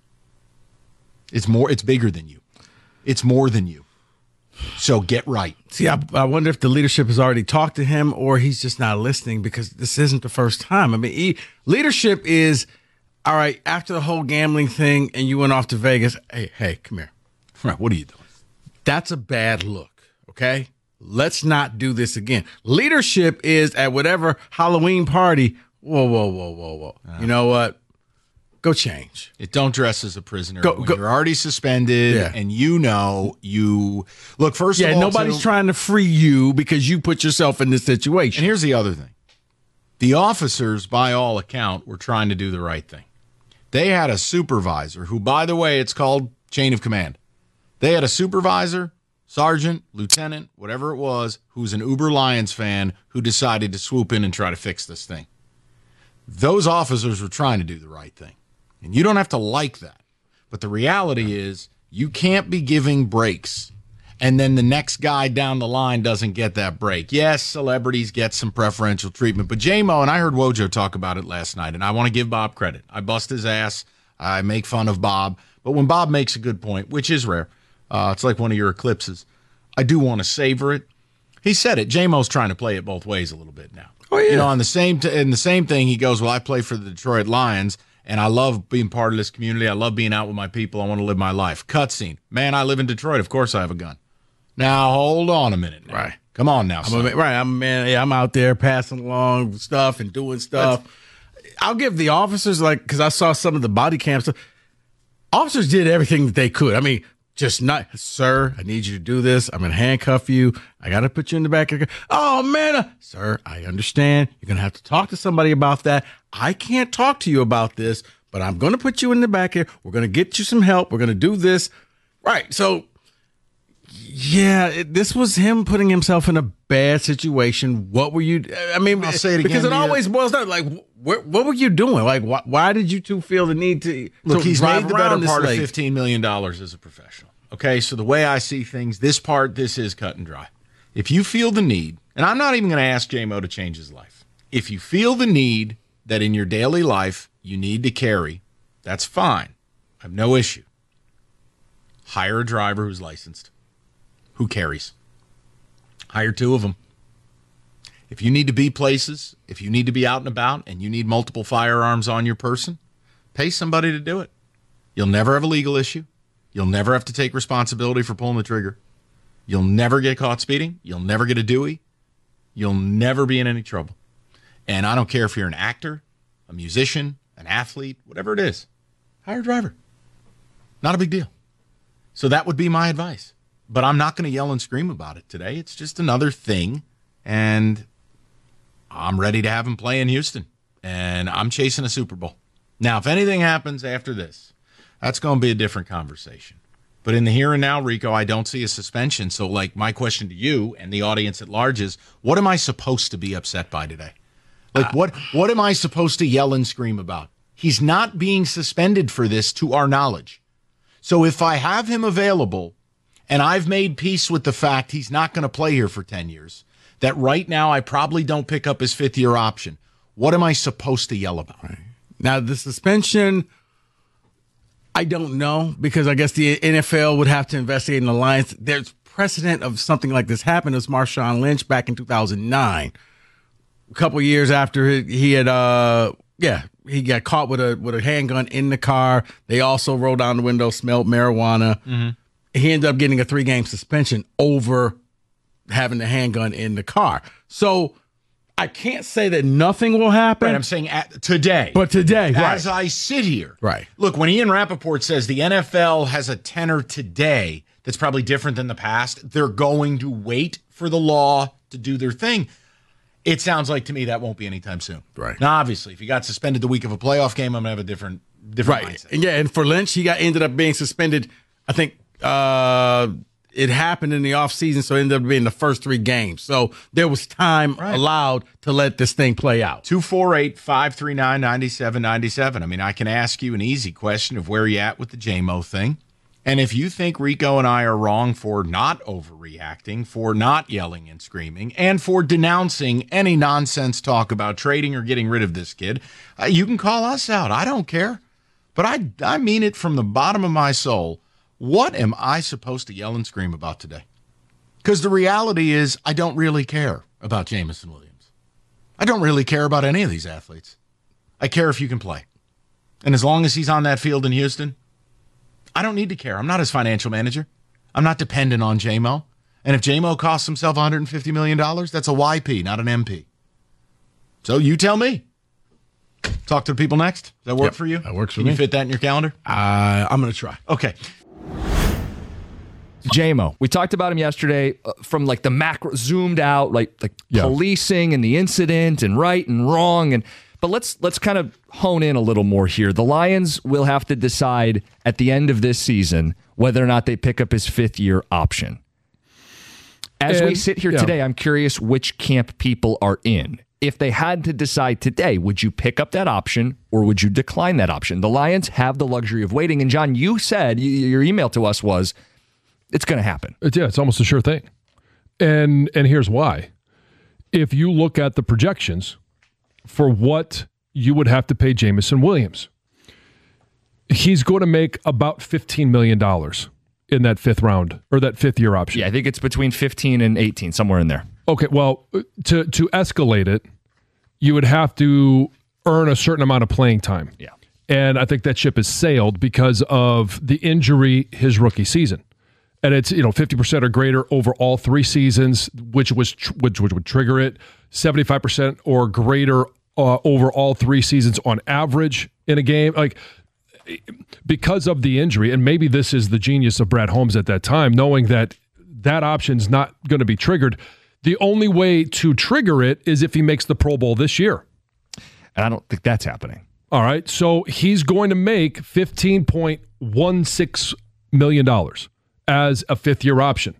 It's more. It's bigger than you. It's more than you. So get right. See, I, I wonder if the leadership has already talked to him or he's just not listening because this isn't the first time. I mean, he, leadership is, all right, after the whole gambling thing and you went off to Vegas, hey, hey, come here. Right, what are you doing? That's a bad look, okay? Let's not do this again. Leadership is at whatever Halloween party, whoa, whoa, whoa, whoa, whoa. Uh, you know what? Go change. It don't dress as a prisoner. Go, when go. You're already suspended, yeah. and you know you look. First yeah, of all, nobody's too, trying to free you because you put yourself in this situation. And here's the other thing: the officers, by all account, were trying to do the right thing. They had a supervisor who, by the way, it's called chain of command. They had a supervisor, sergeant, lieutenant, whatever it was, who's an Uber Lions fan who decided to swoop in and try to fix this thing. Those officers were trying to do the right thing. And you don't have to like that. But the reality is you can't be giving breaks and then the next guy down the line doesn't get that break. Yes, celebrities get some preferential treatment. But J-Mo, and I heard Wojo talk about it last night, and I want to give Bob credit. I bust his ass. I make fun of Bob. But when Bob makes a good point, which is rare, uh, it's like one of your eclipses, I do want to savor it. He said it. J-Mo's trying to play it both ways a little bit now. Oh, yeah. You know, on the same t- in the same thing, he goes, well, I play for the Detroit Lions, and I love being part of this community. I love being out with my people. I want to live my life. Cutscene. Man, I live in Detroit. Of course I have a gun. Now, hold on a minute. Now. Right. Come on now, I'm a, right. I'm a man. Yeah, I'm out there passing along stuff and doing stuff. That's, I'll give the officers, like, because I saw some of the body cams. Officers did everything that they could. I mean, just not, sir, I need you to do this. I'm going to handcuff you. I got to put you in the back of the car. Oh, man. Uh, sir, I understand. You're going to have to talk to somebody about that. I can't talk to you about this, but I'm going to put you in the back here. We're going to get you some help. We're going to do this. Right. So, yeah, it, this was him putting himself in a bad situation. What were you, I mean, I'll say it again. Because it always boils down, like, what, what were you doing? Like, why, why did you two feel the need to, Look, to he's drive made the better around part this of lake? fifteen million dollars as a professional. Okay, so the way I see things, this part, this is cut and dry. If you feel the need, and I'm not even going to ask J-Mo to change his life. If you feel the need that in your daily life you need to carry, that's fine. I have no issue. Hire a driver who's licensed, who carries. Hire two of them. If you need to be places, if you need to be out and about, and you need multiple firearms on your person, pay somebody to do it. You'll never have a legal issue. You'll never have to take responsibility for pulling the trigger. You'll never get caught speeding. You'll never get a Dewey. You'll never be in any trouble. And I don't care if you're an actor, a musician, an athlete, whatever it is, hire a driver. Not a big deal. So that would be my advice. But I'm not going to yell and scream about it today. It's just another thing. And I'm ready to have him play in Houston. And I'm chasing a Super Bowl. Now, if anything happens after this, that's going to be a different conversation. But in the here and now, Rico, I don't see a suspension. So, like, my question to you and the audience at large is, what am I supposed to be upset by today? Like, uh, what what am I supposed to yell and scream about? He's not being suspended for this to our knowledge. So if I have him available and I've made peace with the fact he's not going to play here for ten years, that right now I probably don't pick up his fifth-year option, what am I supposed to yell about? Right. Now, the suspension, I don't know, because I guess the N F L would have to investigate in the Lions. There's precedent of something like this happened. It was Marshawn Lynch back in two thousand nine. A couple years after he had, uh, yeah, he got caught with a with a handgun in the car. They also rolled down the window, smelled marijuana. Mm-hmm. He ended up getting a three-game suspension over having the handgun in the car. So I can't say that nothing will happen. Right, I'm saying at, today. But today, right. As I sit here. Right. Look, when Ian Rappaport says the N F L has a tenor today that's probably different than the past, they're going to wait for the law to do their thing. It sounds like to me that won't be anytime soon. Right. Now, obviously, if he got suspended the week of a playoff game, I'm going to have a different, different Right. mindset. And yeah, and for Lynch, he got ended up being suspended. I think uh, it happened in the offseason, so it ended up being the first three games. So there was time Right. allowed to let this thing play out. two four eight, five three nine, nine seven nine seven. I mean, I can ask you an easy question of where you at with the J-Mo thing. And if you think Rico and I are wrong for not overreacting, for not yelling and screaming, and for denouncing any nonsense talk about trading or getting rid of this kid, uh, you can call us out. I don't care. But I, I mean it from the bottom of my soul. What am I supposed to yell and scream about today? Because the reality is I don't really care about Jameson Williams. I don't really care about any of these athletes. I care if you can play. And as long as he's on that field in Houston, I don't need to care. I'm not his financial manager. I'm not dependent on J-Mo. And if J-Mo costs himself one hundred fifty million dollars, that's a Y P, not an M P. So you tell me. Talk to the people next. Does that work Yep, for you? that works for Can me. you fit that in your calendar? Uh, I'm going to try. Okay. J-Mo. We talked about him yesterday uh, from like the macro, zoomed out, like like Yeah. policing and the incident and right and wrong. And but let's let's kind of hone in a little more here. The Lions will have to decide at the end of this season whether or not they pick up his fifth year option. As we And- sit here yeah. today, I'm curious which camp people are in. If they had to decide today, would you pick up that option or would you decline that option? The Lions have the luxury of waiting. And John, you said y- your email to us was it's going to happen. It's, yeah, it's almost a sure thing. And and here's why. If you look at the projections for what you would have to pay Jameson Williams, he's going to make about fifteen million dollars in that fifth round or that fifth year option. Yeah, I think it's between fifteen and eighteen, somewhere in there. Okay, well, to to escalate it, you would have to earn a certain amount of playing time. Yeah. And I think that ship has sailed because of the injury his rookie season. And it's, you know, fifty percent or greater over all three seasons, which was tr- which, which would trigger it. seventy-five percent or greater uh, over all three seasons on average in a game. Like, because of the injury, and maybe this is the genius of Brad Holmes at that time, knowing that that option's not going to be triggered. The only way to trigger it is if he makes the Pro Bowl this year. And I don't think that's happening. All right. So he's going to make fifteen point one six million dollars as a fifth year option.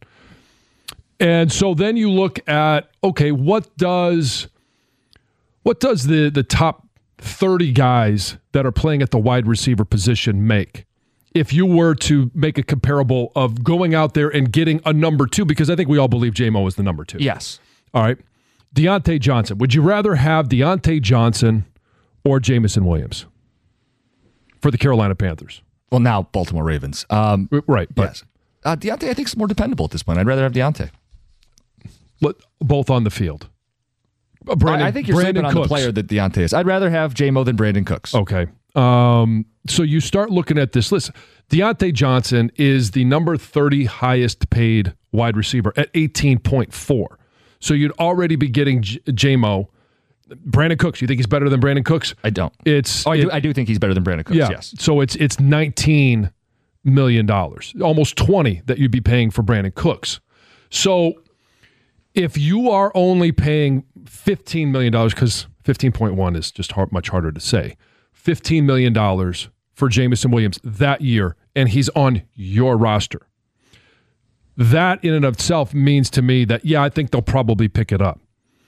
And so then you look at, okay, what does what does the, the top thirty guys that are playing at the wide receiver position make? If you were to make a comparable of going out there and getting a number two, because I think we all believe J-Mo is the number two. Yes. All right. Deontay Johnson. Would you rather have Deontay Johnson or Jameson Williams for the Carolina Panthers? Well, now Baltimore Ravens. Um, right. But yes. Uh, Deontay, I think, is more dependable at this point. I'd rather have Deontay. But both on the field. Uh, Brandon, I, I think you're Brandon sleeping on Cooks. the player that Deontay is. I'd rather have J-Mo than Brandon Cooks. Okay. Um, so you start looking at this list. Deontay Johnson is the number thirty highest paid wide receiver at eighteen point four. So you'd already be getting J- J-Mo. Brandon Cooks, you think he's better than Brandon Cooks? I don't. It's Oh, I, it- do, I do think he's better than Brandon Cooks, yeah. yes. So it's it's nineteen million dollars, almost twenty that you'd be paying for Brandon Cooks. So if you are only paying fifteen million dollars, because fifteen point one is just hard, much harder to say, fifteen million dollars for Jameson Williams that year, and he's on your roster, that in and of itself means to me that, yeah, I think they'll probably pick it up.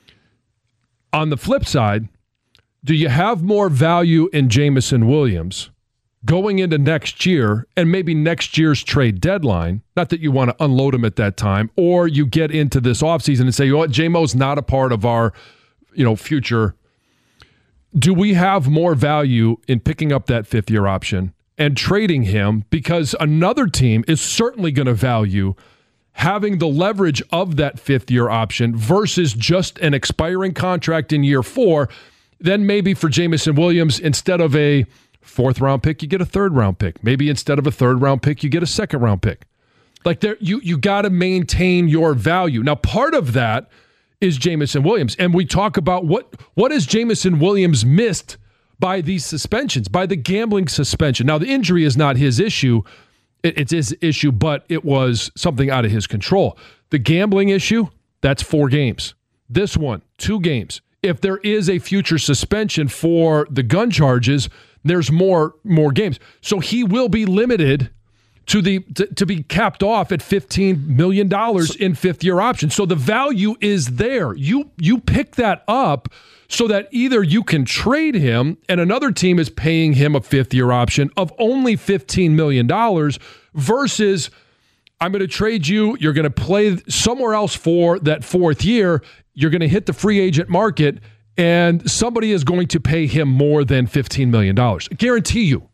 On the flip side, do you have more value in Jameson Williams going into next year and maybe next year's trade deadline? Not that you want to unload him at that time, or you get into this offseason and say, you know what, J-Mo's not a part of our, you know, future. Do we have more value in picking up that fifth year option and trading him, because another team is certainly going to value having the leverage of that fifth year option versus just an expiring contract in year four? Then maybe for Jameson Williams, instead of a fourth round pick, you get a third round pick. Maybe instead of a third round pick, you get a second round pick. Like, there, you you got to maintain your value. Now, part of that is Jameson Williams, and we talk about what what has Jameson Williams missed by these suspensions, by the gambling suspension. Now, the injury is not his issue. It, it's his issue, but it was something out of his control. The gambling issue, that's four games. This one, two games. If there is a future suspension for the gun charges, there's more more games. So he will be limited to the to, to be capped off at fifteen million dollars so, in fifth-year options. So the value is there. You you pick that up so that either you can trade him and another team is paying him a fifth-year option of only fifteen million dollars versus I'm going to trade you, you're going to play somewhere else for that fourth year, you're going to hit the free agent market, and somebody is going to pay him more than fifteen million dollars. I guarantee you.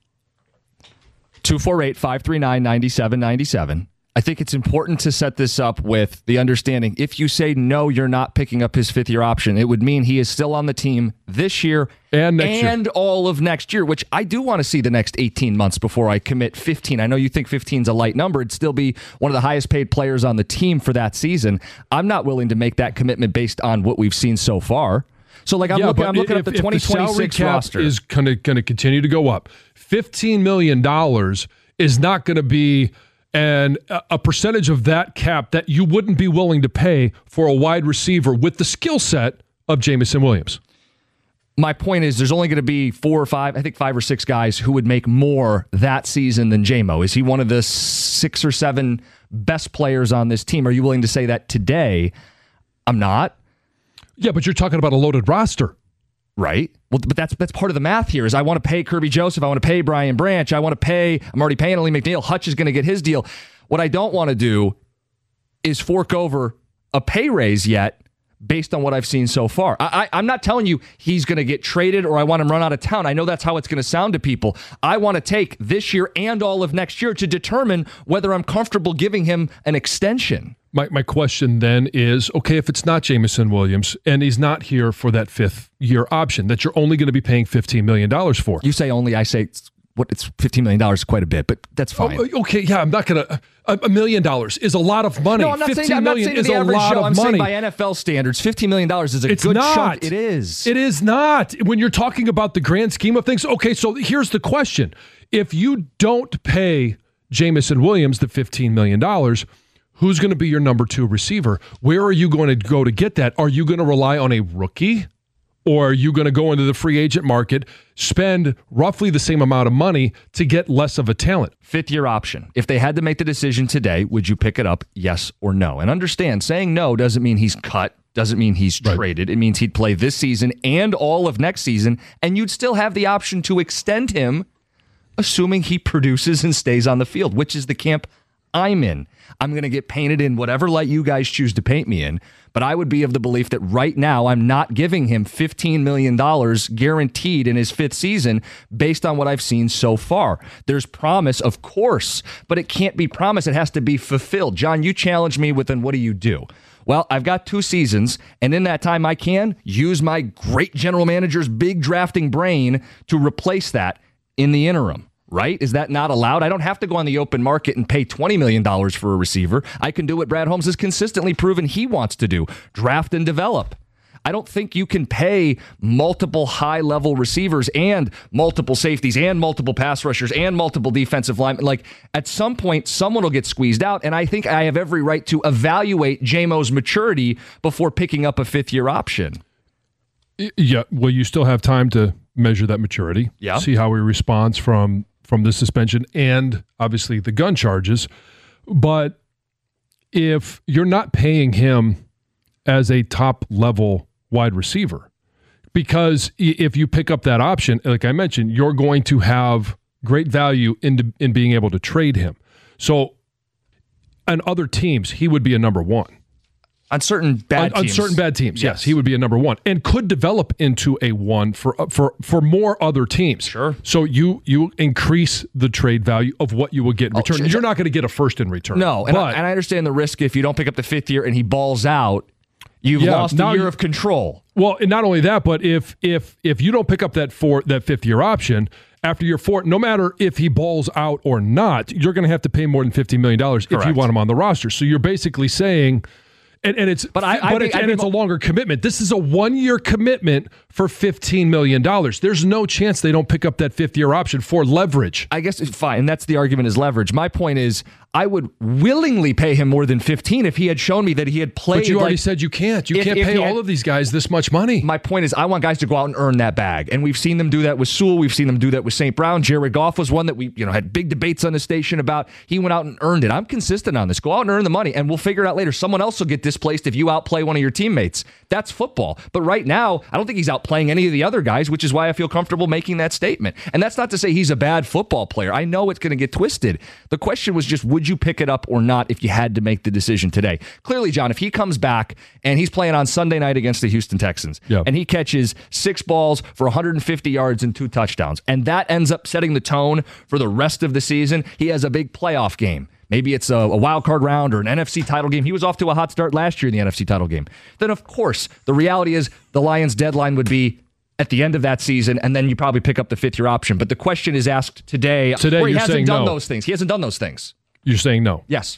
two four eight, five three nine, nine seven nine seven. I think it's important to set this up with the understanding if you say no, you're not picking up his fifth year option, it would mean he is still on the team this year and next and year. all of next year, which I do want to see the next eighteen months before I commit fifteen. I know you think fifteen is a light number. It'd still be one of the highest paid players on the team for that season. I'm not willing to make that commitment based on what we've seen so far. So, like, I'm yeah, looking, I'm looking if, at the twenty twenty-six cap roster. Is going to going to continue to go up. fifteen million dollars is not going to be an a percentage of that cap that you wouldn't be willing to pay for a wide receiver with the skill set of Jameson Williams. My point is there's only going to be four or five, I think five or six guys who would make more that season than J-Mo. Is he one of the six or seven best players on this team? Are you willing to say that today? I'm not. Yeah, but you're talking about a loaded roster. Right. Well, but that's that's part of the math here is I want to pay Kirby Joseph. I want to pay Brian Branch. I want to pay, I'm already paying Lee McNeil. Hutch is going to get his deal. What I don't want to do is fork over a pay raise yet based on what I've seen so far. I, I, I'm not telling you he's going to get traded or I want him run out of town. I know that's how it's going to sound to people. I want to take this year and all of next year to determine whether I'm comfortable giving him an extension. My my question then is, okay, if it's not Jameson Williams and he's not here for that fifth year option that you're only going to be paying fifteen million dollars for. You say only, I say it's, what it's fifteen million dollars is quite a bit, but that's fine. Oh, okay, yeah, I'm not going to, a million dollars is a lot of money. No, I'm not saying, I'm not saying to the average Joe. I'm saying by N F L standards, fifteen million dollars is a it's good not. chunk. It is. It is not. When you're talking about the grand scheme of things, okay, so here's the question. If you don't pay Jameson Williams the fifteen million dollars, who's going to be your number two receiver? Where are you going to go to get that? Are you going to rely on a rookie? Or are you going to go into the free agent market, spend roughly the same amount of money to get less of a talent? Fifth year option. If they had to make the decision today, would you pick it up, yes or no? And understand, saying no doesn't mean he's cut, doesn't mean he's right. traded. It means he'd play this season and all of next season, and you'd still have the option to extend him, assuming he produces and stays on the field, which is the camp I'm in. I'm going to get painted in whatever light you guys choose to paint me in, but I would be of the belief that right now I'm not giving him fifteen million dollars guaranteed in his fifth season based on what I've seen so far. There's promise, of course, but it can't be promise. It has to be fulfilled. John, you challenge me with, then what do you do? Well, I've got two seasons, and in that time I can use my great general manager's big drafting brain to replace that in the interim. Right? Is that not allowed? I don't have to go on the open market and pay twenty million dollars for a receiver. I can do what Brad Holmes has consistently proven he wants to do, draft and develop. I don't think you can pay multiple high-level receivers and multiple safeties and multiple pass rushers and multiple defensive linemen. Like, at some point, someone will get squeezed out, and I think I have every right to evaluate J-Mo's maturity before picking up a fifth-year option. Yeah, well, you still have time to measure that maturity, yeah. see how he responds from from the suspension and obviously the gun charges. But if you're not paying him as a top level wide receiver, because if you pick up that option, like I mentioned, you're going to have great value in, in being able to trade him. So on other teams, he would be a number one. On certain bad on, teams. On certain bad teams, yes. yes. He would be a number one and could develop into a one for for for more other teams. Sure. So you you increase the trade value of what you will get in return. Oh, You're not going to get a first in return. No, and, but, I, and I understand the risk if you don't pick up the fifth year and he balls out, you've yeah, lost a year of control. Well, and not only that, but if if if you don't pick up that four that fifth year option, after year four, no matter if he balls out or not, you're going to have to pay more than fifty million dollars if you want him on the roster. So you're basically saying, And, and it's but I, I but think, it's, I and think, it's a longer commitment. This is a one-year commitment for fifteen million dollars. There's no chance they don't pick up that fifth-year option for leverage. I guess it's fine. And that's the argument is leverage. My point is, I would willingly pay him more than fifteen if he had shown me that he had played. But you already like, said you can't. You if, can't if pay all had, of these guys this much money. My point is, I want guys to go out and earn that bag. And we've seen them do that with Sewell. We've seen them do that with Saint Brown. Jared Goff was one that we you know had big debates on the station about. He went out and earned it. I'm consistent on this. Go out and earn the money, and we'll figure it out later. Someone else will get displaced if you outplay one of your teammates. That's football. But right now, I don't think he's outplaying any of the other guys, which is why I feel comfortable making that statement. And that's not to say he's a bad football player. I know it's going to get twisted. The question was just, would you pick it up or not if you had to make the decision today? Clearly, John, if he comes back and he's playing on Sunday night against the Houston Texans, yep. and he catches six balls for one hundred fifty yards and two touchdowns, and that ends up setting the tone for the rest of the season, he has a big playoff game. Maybe it's a, a wild card round or an N F C title game. He was off to a hot start last year in the N F C title game. Then, of course, the reality is the Lions' deadline would be at the end of that season, and then you probably pick up the fifth-year option. But the question is asked today, today where he you're hasn't saying done no. those things. He hasn't done those things. You're saying no. Yes.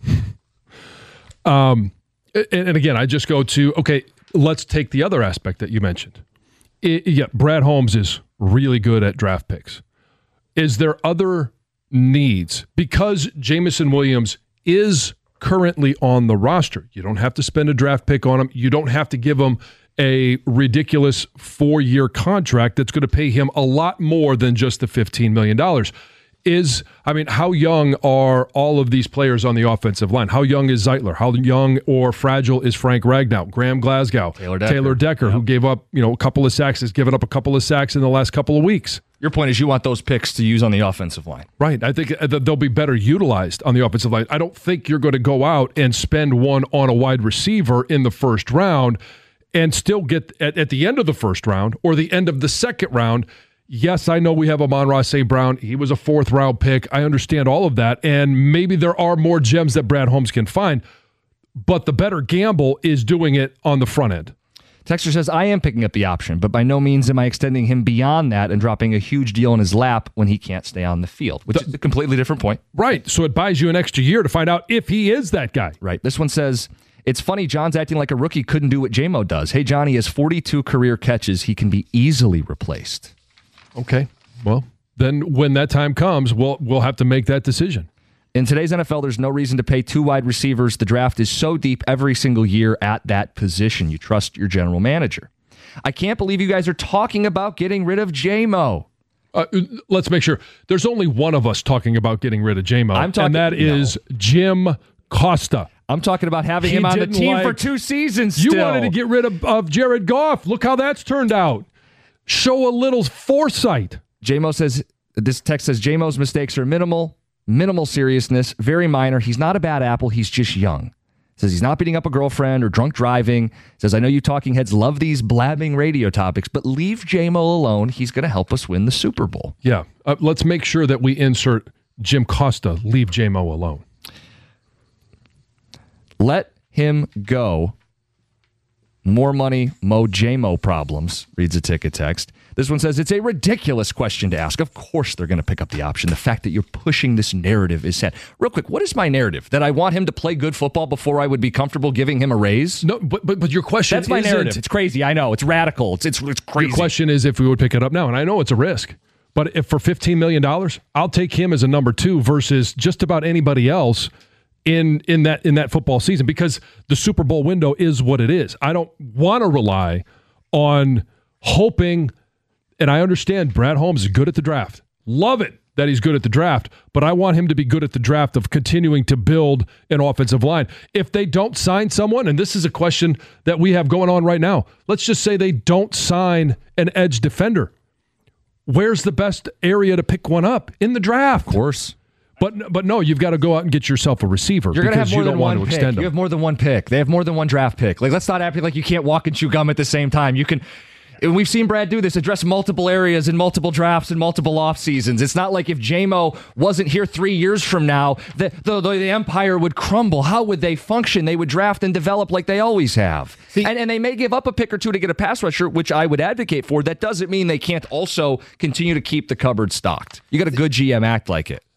um, and, and again, I just go to, okay, let's take the other aspect that you mentioned. It, yeah, Brad Holmes is really good at draft picks. Is there other needs? Because Jameson Williams is currently on the roster. You don't have to spend a draft pick on him. You don't have to give him a ridiculous four-year contract that's going to pay him a lot more than just the fifteen million dollars. Is, I mean, how young are all of these players on the offensive line? How young is Zeitler? How young or fragile is Frank Ragnow? Graham Glasgow? Taylor Decker, Taylor Decker yep. who gave up, you know, a couple of sacks, has given up a couple of sacks in the last couple of weeks. Your point is you want those picks to use on the offensive line. Right. I think that they'll be better utilized on the offensive line. I don't think you're going to go out and spend one on a wide receiver in the first round and still get at, at the end of the first round or the end of the second round. Yes, I know we have Amon-Ra Saint Brown. He was a fourth round pick. I understand all of that. And maybe there are more gems that Brad Holmes can find. But the better gamble is doing it on the front end. Texter says, I am picking up the option, but by no means am I extending him beyond that and dropping a huge deal in his lap when he can't stay on the field, which the, is a completely different point. Right. So it buys you an extra year to find out if he is that guy. Right. This one says, it's funny John's acting like a rookie couldn't do what J-Mo does. Hey, Johnny has forty-two career catches. He can be easily replaced. Okay. Well, then when that time comes, we'll we'll have to make that decision. In today's N F L, there's no reason to pay two wide receivers. The draft is so deep every single year at that position. You trust your general manager. I can't believe you guys are talking about getting rid of J-Mo. Uh, let's make sure. There's only one of us talking about getting rid of J-Mo, I'm talking, and that is no. Jim Costa. I'm talking about having he him on the team like, for two seasons You still. wanted to get rid of, of Jared Goff. Look how that's turned out. Show a little foresight. J-Mo says, this text says, J-Mo's mistakes are minimal, minimal seriousness, very minor. He's not a bad apple. He's just young. Says he's not beating up a girlfriend or drunk driving. Says, I know you talking heads love these blabbing radio topics, but leave J-Mo alone. He's going to help us win the Super Bowl. Yeah. Uh, let's make sure that we insert Jim Costa, leave J-Mo alone. Let him go. More money, Mo J-Mo problems, reads a ticket text. This one says, it's a ridiculous question to ask. Of course they're going to pick up the option. The fact that you're pushing this narrative is sad. Real quick, what is my narrative? That I want him to play good football before I would be comfortable giving him a raise? No, but but, but your question That's my isn't, narrative. It's crazy. I know. It's radical. It's, it's, it's crazy. Your question is if we would pick it up now, and I know it's a risk. But if for fifteen million dollars, I'll take him as a number two versus just about anybody else in in that in that football season, because the Super Bowl window is what it is. I don't want to rely on hoping, and I understand Brad Holmes is good at the draft. Love it that he's good at the draft, but I want him to be good at the draft of continuing to build an offensive line. If they don't sign someone, and this is a question that we have going on right now, let's just say they don't sign an edge defender. Where's the best area to pick one up? In the draft. Of course. But but no, you've got to go out and get yourself a receiver. You're going to have more you don't than want one to pick. extend them. You have more than one pick. They have more than one draft pick. Like, let's not act like you can't walk and chew gum at the same time. You can. And we've seen Brad do this, address multiple areas in multiple drafts and multiple off seasons. It's not like if J-Mo wasn't here three years from now, the, the, the empire would crumble. How would they function? They would draft and develop like they always have. See, and, and they may give up a pick or two to get a pass rusher, which I would advocate for. That doesn't mean they can't also continue to keep the cupboard stocked. You got a good G M, act like it.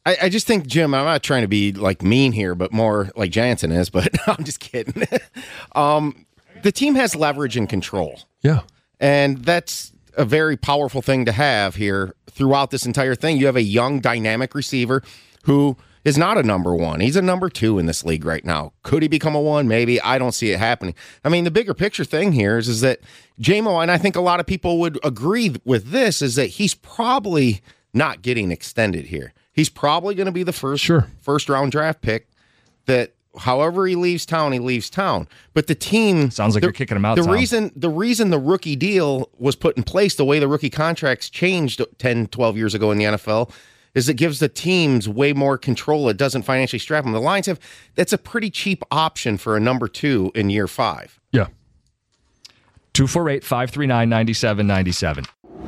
I, I just think, Jim, I'm not trying to be like mean here, but more like Jansen is, but I'm just kidding. um, the team has leverage and control. Yeah. And that's a very powerful thing to have here throughout this entire thing. You have a young, dynamic receiver who is not a number one. He's a number two in this league right now. Could he become a one? Maybe. I don't see it happening. I mean, the bigger picture thing here is, is that J-Mo, and I think a lot of people would agree with this, is that he's probably not getting extended here. He's probably going to be the first sure. first round draft pick that however he leaves town, he leaves town. But the team sounds like the, you're kicking him out. The Tom. reason the reason the rookie deal was put in place, the way the rookie contracts changed ten, twelve years ago in the N F L, is it gives the teams way more control. It doesn't financially strap them. The Lions have that's a pretty cheap option for a number two in year five. Yeah. two four eight, five three nine, nine seven nine seven.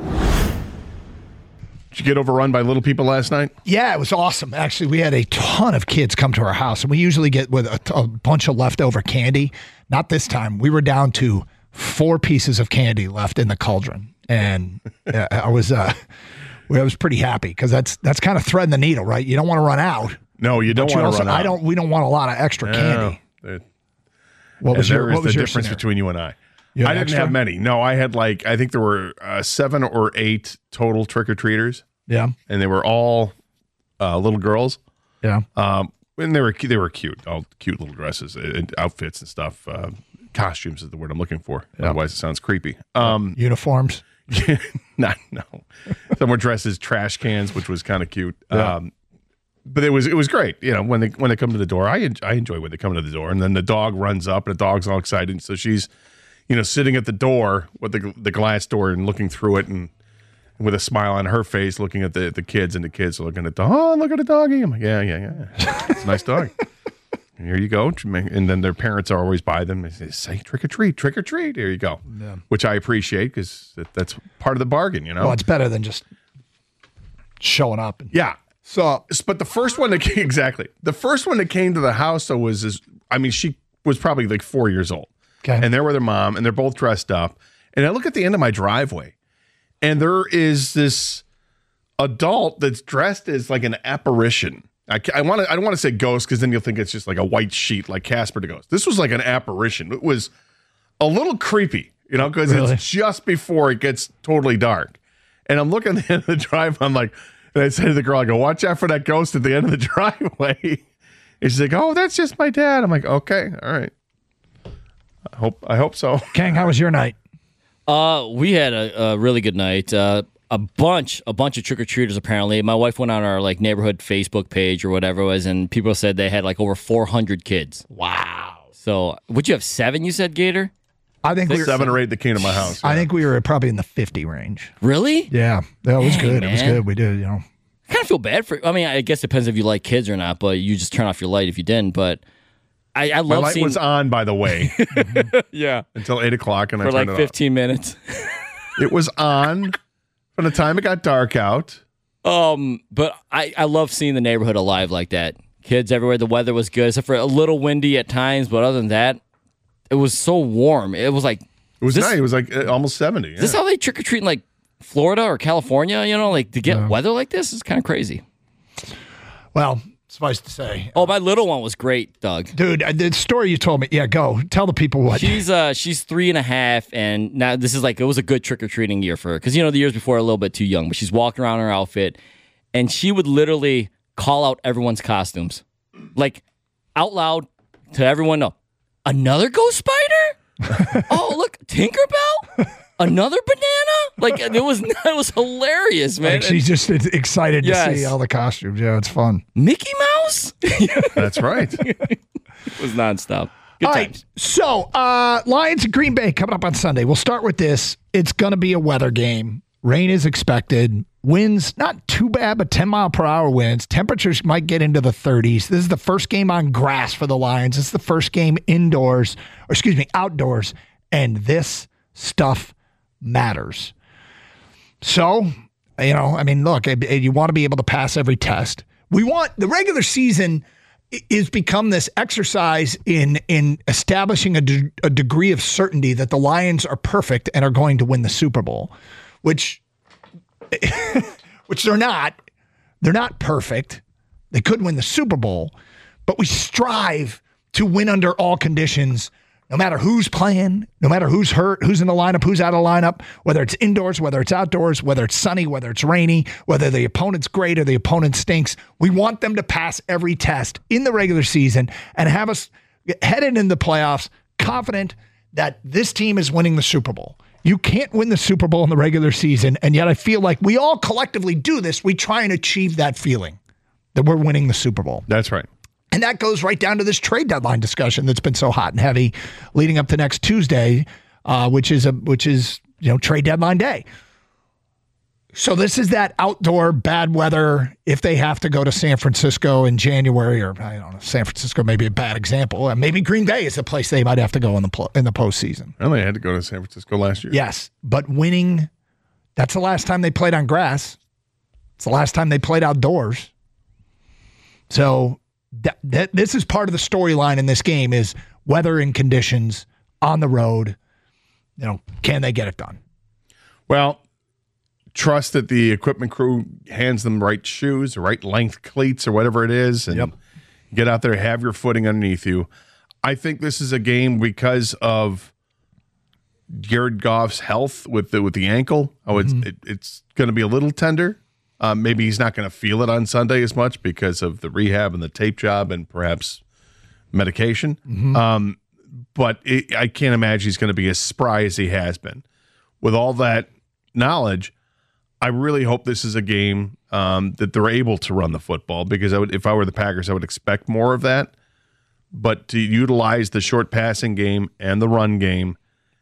Did you get overrun by little people last night? Yeah, it was awesome. Actually, we had a ton of kids come to our house, and we usually get with a, a bunch of leftover candy. Not this time. We were down to four pieces of candy left in the cauldron, and uh, I was uh, I was pretty happy because that's that's kind of threading the needle, right? You don't want to run out. No, you don't want to run out. I don't. We don't want a lot of extra candy. No, what was there your, is what was the your difference scenario? between you and I. You I had didn't extra? have many. No, I had like I think there were uh, seven or eight total trick or treaters. Yeah, and they were all uh, little girls. Yeah, um, and they were they were cute, all cute little dresses and outfits and stuff. Uh, costumes is the word I'm looking for. Yeah. Otherwise, it sounds creepy. Um, Uniforms. no, no. Some were dressed as trash cans, which was kind of cute. Yeah. Um, but it was it was great. You know, when they when they come to the door, I en- I enjoy when they come to the door, and then the dog runs up, and the dog's all excited. So she's, you know, sitting at the door with the the glass door and looking through it, and with a smile on her face, looking at the, the kids, and the kids are looking at the oh, look at the doggy. I'm like, yeah, yeah, yeah, it's a nice dog. And here you go. And then their parents are always by them. They say, say trick or treat, trick or treat. Here you go. Yeah. Which I appreciate because that, that's part of the bargain, you know. Well, it's better than just showing up. And, yeah. So, but the first one that came, exactly the first one that came to the house though was, is, I mean, she was probably like four years old, okay, and there were their mom, and they're both dressed up. And I look at the end of my driveway, and there is this adult that's dressed as like an apparition. I, I want to. I don't want to say ghost because then you'll think it's just like a white sheet, like Casper the Ghost. This was like an apparition. It was a little creepy, you know, because Really? it's just before it gets totally dark. And I'm looking at the end of the drive. I'm like, and I say to the girl, I go, "Watch out for that ghost at the end of the driveway." And she's like, "Oh, that's just my dad." I'm like, "Okay, all right. I hope. I hope so." Kang, how was your night? Uh, we had a, a really good night. Uh, a bunch, a bunch of trick or treaters. Apparently, my wife went on our like neighborhood Facebook page or whatever it was, and people said they had like over four hundred kids. Wow! So, would you have seven? You said, Gator? I think we were, seven or eight that came to my house. I think we were probably in the fifty range. Really? Yeah, that was Dang, good. It was man. good. We did, you know. I kind of feel bad for. I mean, I guess it depends if you like kids or not. But you just turn off your light if you didn't. But I, I My love light seeing. was on, by the way, yeah, until eight o'clock, and I for turned like it fifteen minutes. off. It was on from the time it got dark out. Um, but I, I love seeing the neighborhood alive like that. Kids everywhere. The weather was good, except for a little windy at times. But other than that, it was so warm. It was like It was this, nice. It was like uh, almost seventy. Is this yeah. how they trick or treat in like Florida or California? You know, like to get Yeah. weather like this is kind of crazy. Well, suffice to say, Oh, my little one was great, Doug. dude, uh, the story you told me. Yeah, go tell the people what. She's uh she's three and a half, and now this is like it was a good trick or treating year for her because you know the years before are a little bit too young, but she's walking around in her outfit, and she would literally call out everyone's costumes, like out loud to everyone. No, another ghost spider. Oh, look, Tinkerbell. Another banana? Like it was it was hilarious, man. Like, she's just excited Yes. to see all the costumes. Yeah, it's fun. Mickey Mouse? That's right. It was nonstop. Good All times. right, so uh, Lions and Green Bay coming up on Sunday. We'll start with this. It's going to be a weather game. Rain is expected. Winds not too bad, but ten mile per hour winds. Temperatures might get into the thirties. This is the first game on grass for the Lions. It's the first game indoors, or excuse me, outdoors. And this stuff matters. So, you know, I mean, look, you want to be able to pass every test. We want the regular season is become this exercise in in establishing a, de- a degree of certainty that the Lions are perfect and are going to win the Super Bowl, which which they're not. They're not perfect. They could win the Super Bowl, but we strive to win under all conditions, no matter who's playing, no matter who's hurt, who's in the lineup, who's out of the lineup, whether it's indoors, whether it's outdoors, whether it's sunny, whether it's rainy, whether the opponent's great or the opponent stinks. We want them to pass every test in the regular season and have us headed in the playoffs confident that this team is winning the Super Bowl. You can't win the Super Bowl in the regular season, and yet I feel like we all collectively do this. We try and achieve that feeling that we're winning the Super Bowl. That's right. And that goes right down to this trade deadline discussion that's been so hot and heavy leading up to next Tuesday, uh, which is a which is you know trade deadline day. So this is that outdoor bad weather if they have to go to San Francisco in January, or I don't know, San Francisco may be a bad example. Uh, maybe Green Bay is the place they might have to go in the pl- in the postseason. Well, they had to go to San Francisco last year. Yes, but winning, that's the last time they played on grass. It's the last time they played outdoors. So that, that this is part of the storyline in this game is weather and conditions on the road. You know, can they get it done? Well, trust that the equipment crew hands them the right shoes, the right length cleats, or whatever it is, and yep. get out there, have your footing underneath you. I think this is a game because of Jared Goff's health with the with the ankle. Oh, it's mm-hmm. it, it's going to be a little tender. Um, maybe he's not going to feel it on Sunday as much because of the rehab and the tape job and perhaps medication. Mm-hmm. Um, but it, I can't imagine he's going to be as spry as he has been. With all that knowledge, I really hope this is a game um, that they're able to run the football, because I would, if I were the Packers, I would expect more of that. But to utilize the short passing game and the run game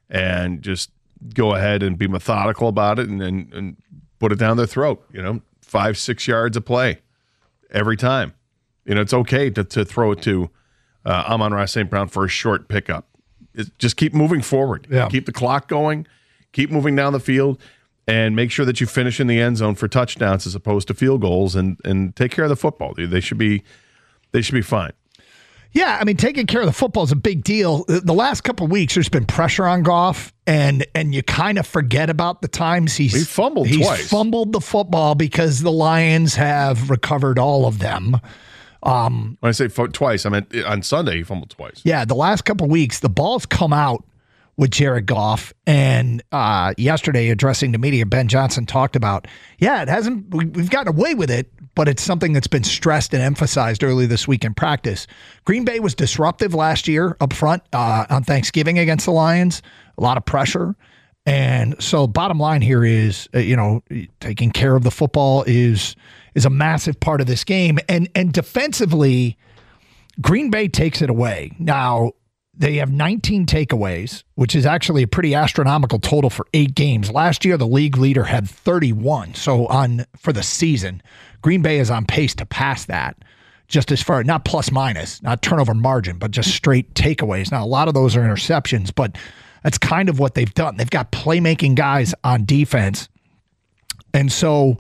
and just go ahead and be methodical about it and, and, and put it down their throat, you know, five, six yards of play every time. You know, it's okay to, to throw it to uh, Amon-Ra Saint Brown for a short pickup. It's, just keep moving forward. Yeah. Keep the clock going. Keep moving down the field. And make sure that you finish in the end zone for touchdowns as opposed to field goals, and and take care of the football. They should be, they should be fine. Yeah, I mean, taking care of the football is a big deal. The last couple of weeks, there's been pressure on Goff, and and you kind of forget about the times he's he fumbled he's twice. fumbled the football because the Lions have recovered all of them. Um, when I say f- twice, I meant on Sunday he fumbled twice. Yeah, the last couple of weeks, the ball's come out with Jared Goff, and uh, yesterday addressing the media, Ben Johnson talked about, yeah, it hasn't, we, we've gotten away with it, but it's something that's been stressed and emphasized early this week in practice. Green Bay was disruptive last year up front uh, on Thanksgiving against the Lions, a lot of pressure. And so bottom line here is, uh, you know, taking care of the football is is a massive part of this game. And and defensively, Green Bay takes it away. Now, they have nineteen takeaways, which is actually a pretty astronomical total for eight games. Last year, the league leader had thirty-one. So on for the season, Green Bay is on pace to pass that, just as far, not plus minus, not turnover margin, but just straight takeaways. Now, a lot of those are interceptions, but that's kind of what they've done. They've got playmaking guys on defense. And so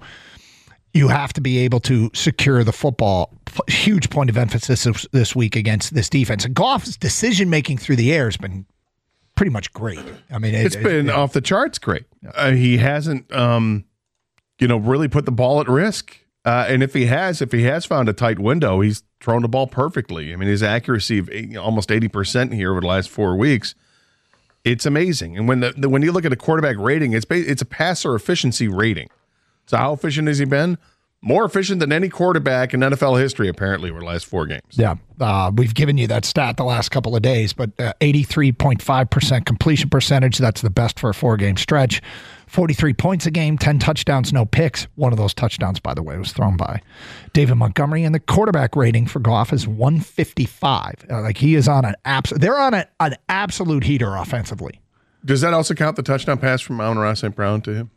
you have to be able to secure the football. Huge point of emphasis this, this week against this defense. And Goff's decision-making through the air has been pretty much great. I mean, it, it's been it, off the charts great. Uh, he hasn't, um, you know, really put the ball at risk. Uh, and if he has, if he has found a tight window, he's thrown the ball perfectly. I mean, his accuracy of eight, you know, almost eighty percent here over the last four weeks, it's amazing. And when the, the when you look at a quarterback rating, it's it's a passer efficiency rating. So how efficient has he been? More efficient than any quarterback in N F L history, apparently, over the last four games. Yeah, uh, we've given you that stat the last couple of days, but uh, eighty-three point five percent completion percentage, that's the best for a four-game stretch. forty-three points a game, ten touchdowns, no picks. One of those touchdowns, by the way, was thrown by David Montgomery, and the quarterback rating for Goff is one fifty-five. Uh, like, he is on an abs- they're on a, an absolute heater offensively. Does that also count the touchdown pass from Amon-Ra Saint Brown to him?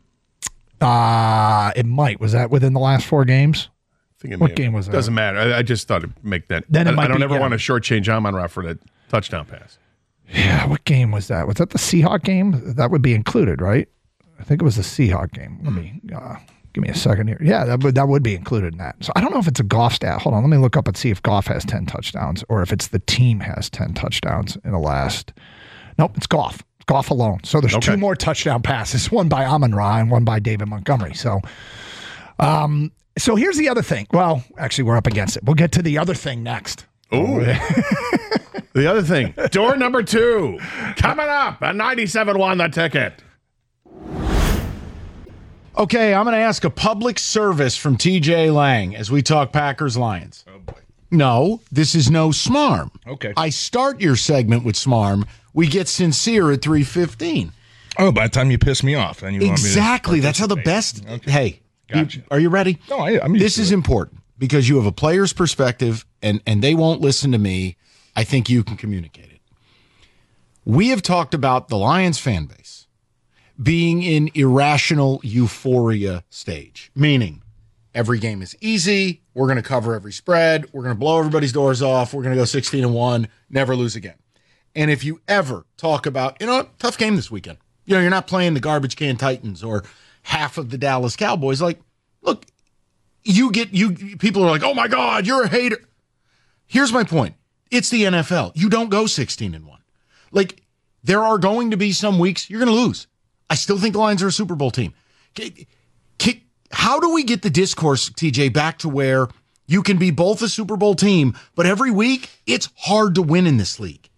Uh, it might. Was that within the last four games? I think it what may game have. was that? Doesn't matter. I, I just thought it'd make that. Then it I, might I don't be, ever yeah. want to shortchange Amon-Ra for that touchdown pass. Yeah, what game was that? Was that the Seahawk game? That would be included, right? I think it was the Seahawk game. Let me uh, give me a second here. Yeah, that would that would be included in that. So I don't know if it's a Goff stat. Hold on, let me look up and see if Goff has ten touchdowns or if it's the team has ten touchdowns in the last. Nope, it's Goff. Goff alone. So there's Okay. two more touchdown passes, one by Amon-Ra and one by David Montgomery. So um, So here's the other thing. Well, actually, we're up against it. We'll get to the other thing next. Ooh. The other thing. Door number two. Coming up at ninety-seven point one The Ticket. Okay, I'm going to ask a public service from T J Lang as we talk Packers-Lions. Oh, boy. No, this is no smarm. Okay. I start your segment with smarm. We get sincere at three fifteen. Oh, by the time you piss me off. Then you Exactly. Want me to That's how the best. Okay. Hey, Gotcha. you- are you ready? No, I, I'm used This to is it. important because you have a player's perspective and, and they won't listen to me. I think you can communicate it. We have talked about the Lions fan base being in irrational euphoria stage, meaning every game is easy. We're going to cover every spread. We're going to blow everybody's doors off. We're going to go sixteen and one, never lose again. And if you ever talk about, you know, tough game this weekend, you know, you're not playing the garbage can Titans or half of the Dallas Cowboys. Like, look, you get, you people are like, oh my God, you're a hater. Here's my point. It's the N F L. You don't go sixteen and one. Like, there are going to be some weeks you're going to lose. I still think the Lions are a Super Bowl team. How do we get the discourse, T J, back to where you can be both a Super Bowl team, but every week it's hard to win in this league?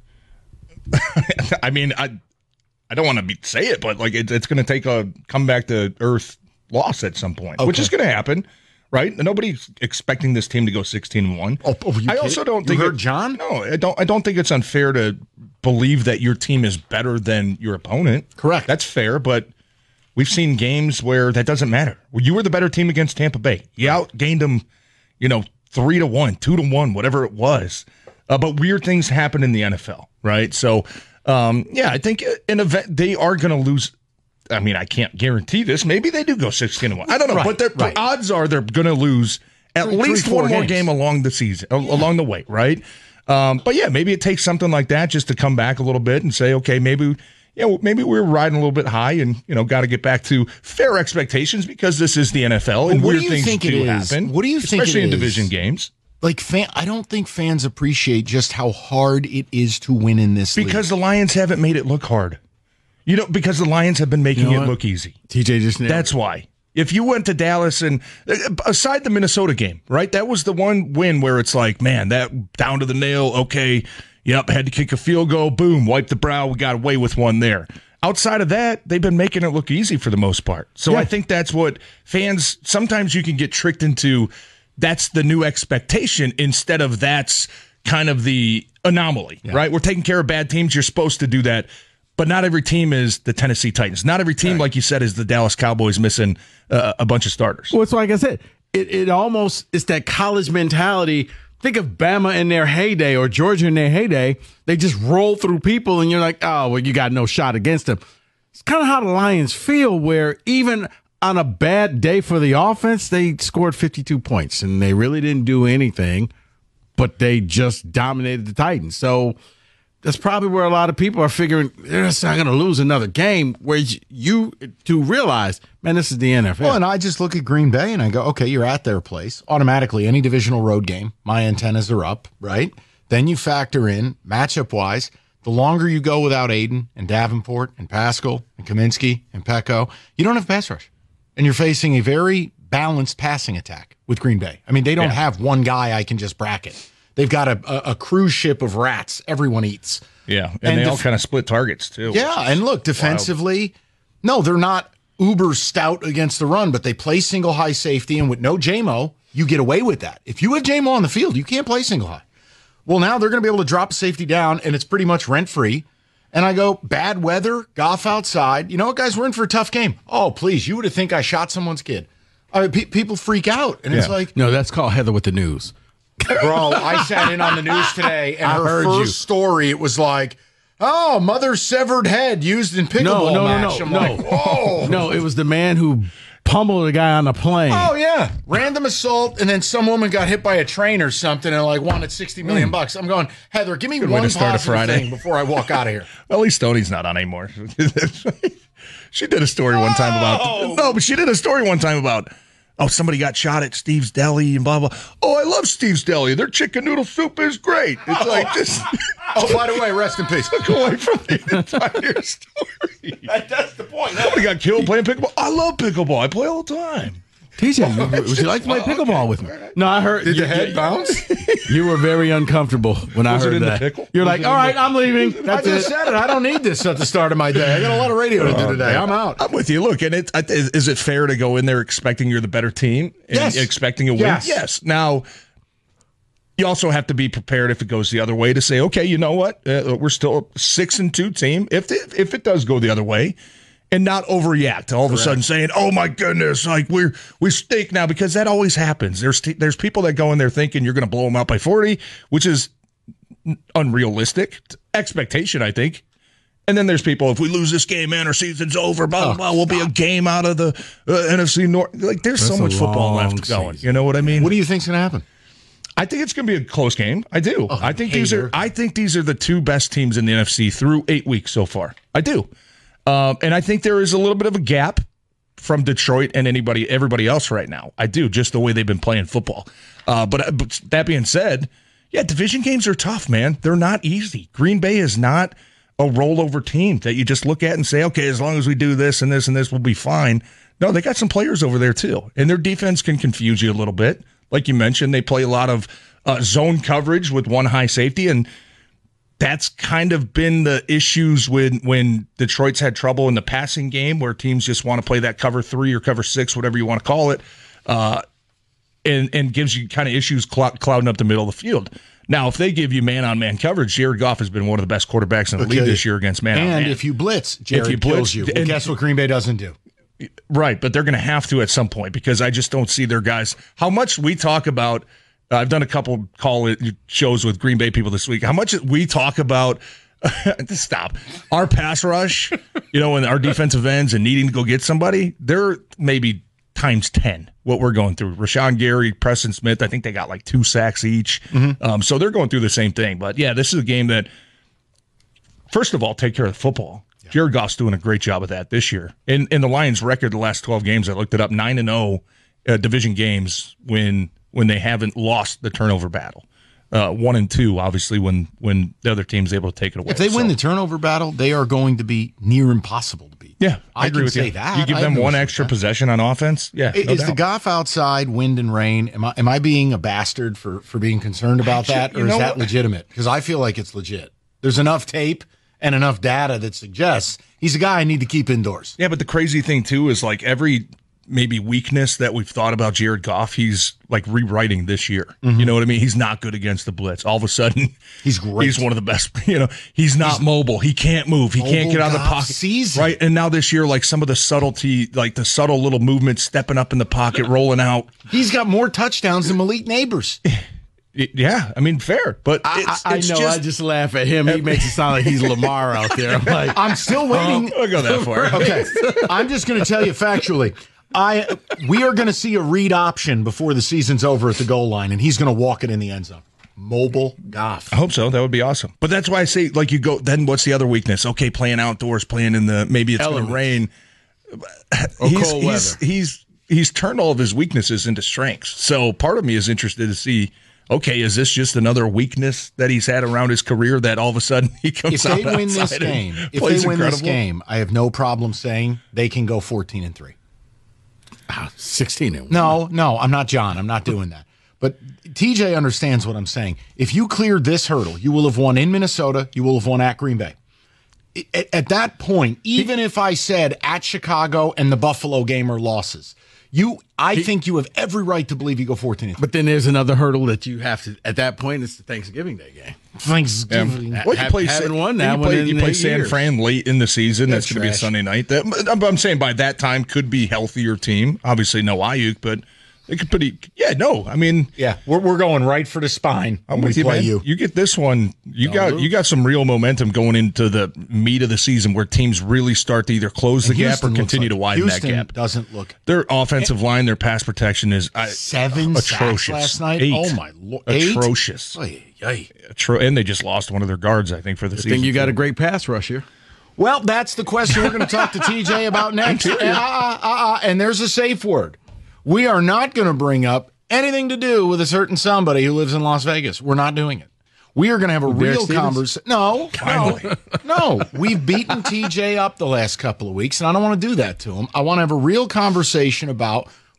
I mean, I I don't want to be, say it, but like it, it's going to take a come back to earth loss at some point, Okay. which is going to happen, right? Nobody's expecting this team to go sixteen and one. Oh, oh, you I also don't you think heard it, John? No, I don't. I don't think it's unfair to believe that your team is better than your opponent. Correct. That's fair, but we've seen games where that doesn't matter. You were the better team against Tampa Bay. You outgained them, you know, three to one, two to one, whatever it was. Uh, but weird things happen in the N F L, right? So, um, yeah, I think an event they are going to lose. I mean, I can't guarantee this. Maybe they do go sixteen and one. I don't know, Right, but the right. odds are they're going to lose at Three- least three, four one more games. game along the season, a- along the way, right? Um, but yeah, maybe it takes something like that just to come back a little bit and say, okay, maybe. Yeah, well, maybe we're riding a little bit high, and you know, got to get back to fair expectations because this is the N F L, and What do weird you things think do it is? happen. What do you think it especially in is? division games? Like, fan, I don't think fans appreciate just how hard it is to win in this Because league. the Lions haven't made it look hard. You know, because the Lions have been making You know it what? look easy. T J just nailed That's it. why. If you went to Dallas and uh, aside the Minnesota game, right? That was the one win where it's like, man, that down to the nail. Okay, yep, had to kick a field goal. Boom, wipe the brow. We got away with one there. Outside of that, they've been making it look easy for the most part. So Yeah. I think that's what fans, sometimes you can get tricked into that's the new expectation instead of that's kind of the anomaly, right? We're taking care of bad teams. You're supposed to do that. But not every team is the Tennessee Titans. Not every team, like you said, is the Dallas Cowboys missing uh, a bunch of starters. Well, it's like I said, it, it almost it's that college mentality. Think of Bama in their heyday or Georgia in their heyday. They just roll through people, and you're like, oh, well, you got no shot against them. It's kind of how the Lions feel, where even on a bad day for the offense, they scored fifty-two points, and they really didn't do anything, but they just dominated the Titans. So that's probably where a lot of people are figuring they're just not going to lose another game. Where you to realize, man, this is the N F L. Well, and I just look at Green Bay and I go, okay, you're at their place. Automatically, any divisional road game, my antennas are up, right? Then you factor in, matchup-wise, the longer you go without Aiden and Davenport and Pascal and Kaminsky and Pecco, you don't have pass rush. And you're facing a very balanced passing attack with Green Bay. I mean, they don't Yeah. have one guy I can just bracket. They've got a, a, a cruise ship of rats everyone eats. Yeah, and, And they def- all kind of split targets, too. Yeah, and look, defensively, no, they're not uber stout against the run, but they play single high safety, and with no J-Mo, you get away with that. If you have J-Mo on the field, you can't play single high. Well, now they're going to be able to drop safety down, and it's pretty much rent-free. And I go, bad weather, Goff outside. You know what, guys? We're in for a tough game. Oh, please, you would have think I shot someone's kid. I mean, pe- people freak out, and it's Yeah. like, no, that's called Heather with the news. bro, I sat in on the news today, and I her heard first you. story, it was like, oh, mother's severed head used in pickleball No, no, no, match. no, I'm no. like, whoa. No, it was the man who pummeled a guy on a plane. Oh yeah, random assault, and then some woman got hit by a train or something, and like wanted sixty million bucks. I'm going, Heather, give me Good way one to start a positive Friday. thing before I walk out of here. At least Stoney's not on anymore. She did a story one time about no, but she did a story one time about oh somebody got shot at Steve's Deli and blah blah. Oh, I love Steve's Deli. Their chicken noodle soup is great. It's like just Oh, by the way, rest in peace. look away from the entire story. That's the point. Somebody got killed playing pickleball. I love pickleball. I play all the time. T J, you, would you like to play pickleball with me? No, I heard. Did you, the head you, bounce? You were very uncomfortable when I Was it heard in the that. pickle? You're Was like, it all in right, the- I'm leaving. I That's just it. said it. I don't need this at the start of my day. I got a lot of radio to do today. I'm out. I'm with you. Look, and it is, is it fair to go in there expecting you're the better team and Yes. expecting a win? Yes. Yes. Now, you also have to be prepared if it goes the other way to say, okay, you know what? Uh, we're still a six and two team. If it, if it does go the other way, and not overreact to all of a sudden saying, "Oh my goodness, like we're we stink now," because that always happens. There's t- there's people that go in there thinking you're going to blow them out by forty, which is unrealistic expectation, I think. And then there's people, if we lose this game, man, our season's over. Blah blah blah. We'll be a game out of the uh, N F C North. Like there's That's so much a football long left going. season. You know what I mean? What do you think's going to happen? I think it's going to be a close game. I do. Oh, I think these hater. are. I think these are the two best teams in the N F C through eight weeks so far. I do, um, and I think there is a little bit of a gap from Detroit and anybody, everybody else right now. I do, just the way they've been playing football. Uh, but, but that being said, yeah, division games are tough, man. They're not easy. Green Bay is not a rollover team that you just look at and say, okay, as long as we do this and this and this, we'll be fine. No, they got some players over there too, and their defense can confuse you a little bit. Like you mentioned, they play a lot of uh, zone coverage with one high safety, and that's kind of been the issues when when Detroit's had trouble in the passing game, where teams just want to play that cover three or cover six, whatever you want to call it, uh, and and gives you kind of issues clou- clouding up the middle of the field. Now, if they give you man-on-man coverage, Jared Goff has been one of the best quarterbacks in the Okay. league this year against man-on-man. And if you blitz, Jared If you blitz, kills you. Well, and- guess what Green Bay doesn't do? Right, but they're going to have to at some point because I just don't see their guys. How much we talk about, uh, I've done a couple call it shows with Green Bay people this week. How much we talk about, stop, our pass rush, you know, and our defensive ends and needing to go get somebody, they're maybe times ten what we're going through. Rashawn Gary, Preston Smith, I think they got like two sacks each. Mm-hmm. Um, so they're going through the same thing. But yeah, this is a game that, first of all, take care of the football. Jared Goff's doing a great job of that this year. In in the Lions' record, the last twelve games, I looked it up, nine and zero uh, division games when when they haven't lost the turnover battle. Uh, one and two, obviously, when when the other team's able to take it away. If they So, win the turnover battle, they are going to be near impossible to beat. yeah, I, I agree can with say you. that. You give I them have no one issue with extra that. possession on offense. Yeah, Is no the doubt. Goff outside, wind and rain? Am I am I being a bastard for for being concerned about Actually, that, you or is know that what? legitimate? Because I feel like it's legit. There's enough tape and enough data that suggests he's a guy I need to keep indoors. Yeah, but the crazy thing too is like every maybe weakness that we've thought about Jared Goff, he's like rewriting this year. Mm-hmm. You know what I mean? He's not good against the blitz. All of a sudden, he's great. He's one of the best. You know, he's not mobile. He can't move. He can't Mobile get out of the Goff pocket. season. Right. And now this year, like some of the subtlety, like the subtle little movements, stepping up in the pocket, rolling out. He's got more touchdowns than Malik Neighbors. It- yeah, I mean, fair, but it's, I it's know. just, I just laugh at him. He makes it sound like he's Lamar out there. I'm like, I'm still waiting. I'll go that far. Okay, I'm just going to tell you factually. I we are going to see a read option before the season's over at the goal line, and he's going to walk it in the end zone. Mobile Goff. I hope so. That would be awesome. But that's why I say, like, you go. Then what's the other weakness? Okay, playing outdoors, playing in the maybe it's going Elements. to rain. Or he's, cold he's, weather. he's he's turned all of his weaknesses into strengths. So part of me is interested to see. Okay, is this just another weakness that he's had around his career that all of a sudden he comes If out they win this outside and game, if plays they win this incredible? game, I have no problem saying they can go fourteen and three. sixteen and one. No, no, I'm not John. I'm not doing that. But T J understands what I'm saying. If you cleared this hurdle, you will have won in Minnesota. You will have won at Green Bay. At, at that point, even if I said at Chicago and the Buffalo game are losses, you, I think you have every right to believe you go fourteen and three. But then there's another hurdle that you have to. At that point, it's the Thanksgiving Day game. Thanksgiving. Well, you Ha- play, haven't San- won you that one play, in you play eight San years. Fran late in the season. That's, That's going to be a trash. Sunday night. That, I'm, I'm saying by that time could be healthier team. Obviously, no Ayuk, but they could pretty. Yeah, no. I mean, Yeah, we're, we're going right for the spine. I'm when with we you, play man. you. You get this one. You Don't got lose. you got some real momentum going into the meat of the season where teams really start to either close And the gap Houston or looks continue like- to widen Houston that gap. doesn't look Their offensive line, their pass protection is I, seven atrocious. sacks last night. Eight. Oh my lord, Eight? atrocious. Ay, ay. Atro- and they just lost one of their guards, I think, for the I season. think you got too. a great pass rush here. Well, that's the question we're going to talk to T J about next. Uh, uh, uh, uh, and there's a safe word. We are not going to bring up anything to do with a certain somebody who lives in Las Vegas. We're not doing it. We are going to have a Derek real Stevens? conversation. No, no, no. We've beaten T J up the last couple of weeks, and I don't want to do that to him. I want to have a real conversation about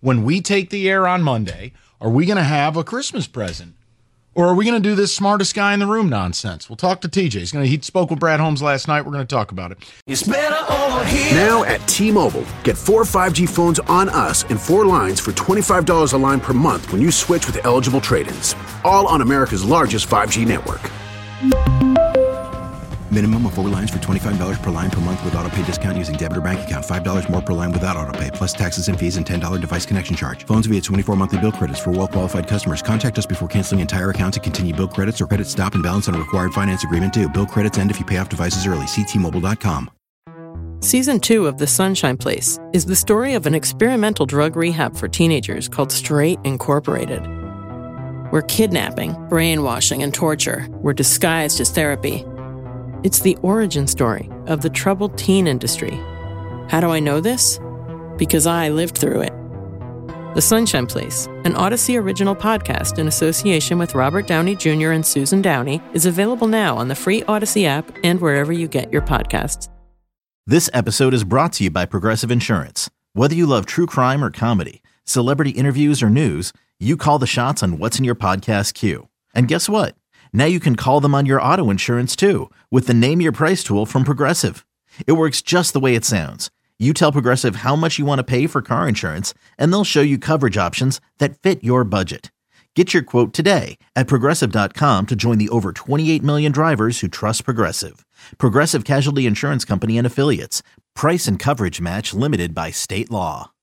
when we take the air on Monday, are we going to have a Christmas present? Or are we going to do this smartest guy in the room nonsense? We'll talk to T J. He's going to, he spoke with Brad Holmes last night. We're going to talk about it. It's better over here. Now at T-Mobile, get four five G phones on us and four lines for twenty-five dollars a line per month when you switch with eligible trade-ins. All on America's largest five G network. Minimum of four lines for twenty-five dollars per line per month with auto pay discount using debit or bank account. five dollars more per line without auto pay, plus taxes and fees and ten dollars device connection charge. Phones via twenty-four monthly bill credits for well-qualified customers. Contact us before canceling entire account to continue bill credits or credit stop and balance on a required finance agreement due. Bill credits end if you pay off devices early. See T Mobile dot com. Season two of The Sunshine Place is the story of an experimental drug rehab for teenagers called Straight Incorporated, where kidnapping, brainwashing, and torture were disguised as therapy. It's the origin story of the troubled teen industry. How do I know this? Because I lived through it. The Sunshine Place, an Odyssey original podcast in association with Robert Downey Junior and Susan Downey, is available now on the free Odyssey app and wherever you get your podcasts. This episode is brought to you by Progressive Insurance. Whether you love true crime or comedy, celebrity interviews or news, you call the shots on what's in your podcast queue. And guess what? Now you can call them on your auto insurance too with the Name Your Price tool from Progressive. It works just the way it sounds. You tell Progressive how much you want to pay for car insurance, and they'll show you coverage options that fit your budget. Get your quote today at Progressive dot com to join the over twenty-eight million drivers who trust Progressive. Progressive Casualty Insurance Company and Affiliates. Price and coverage match limited by state law.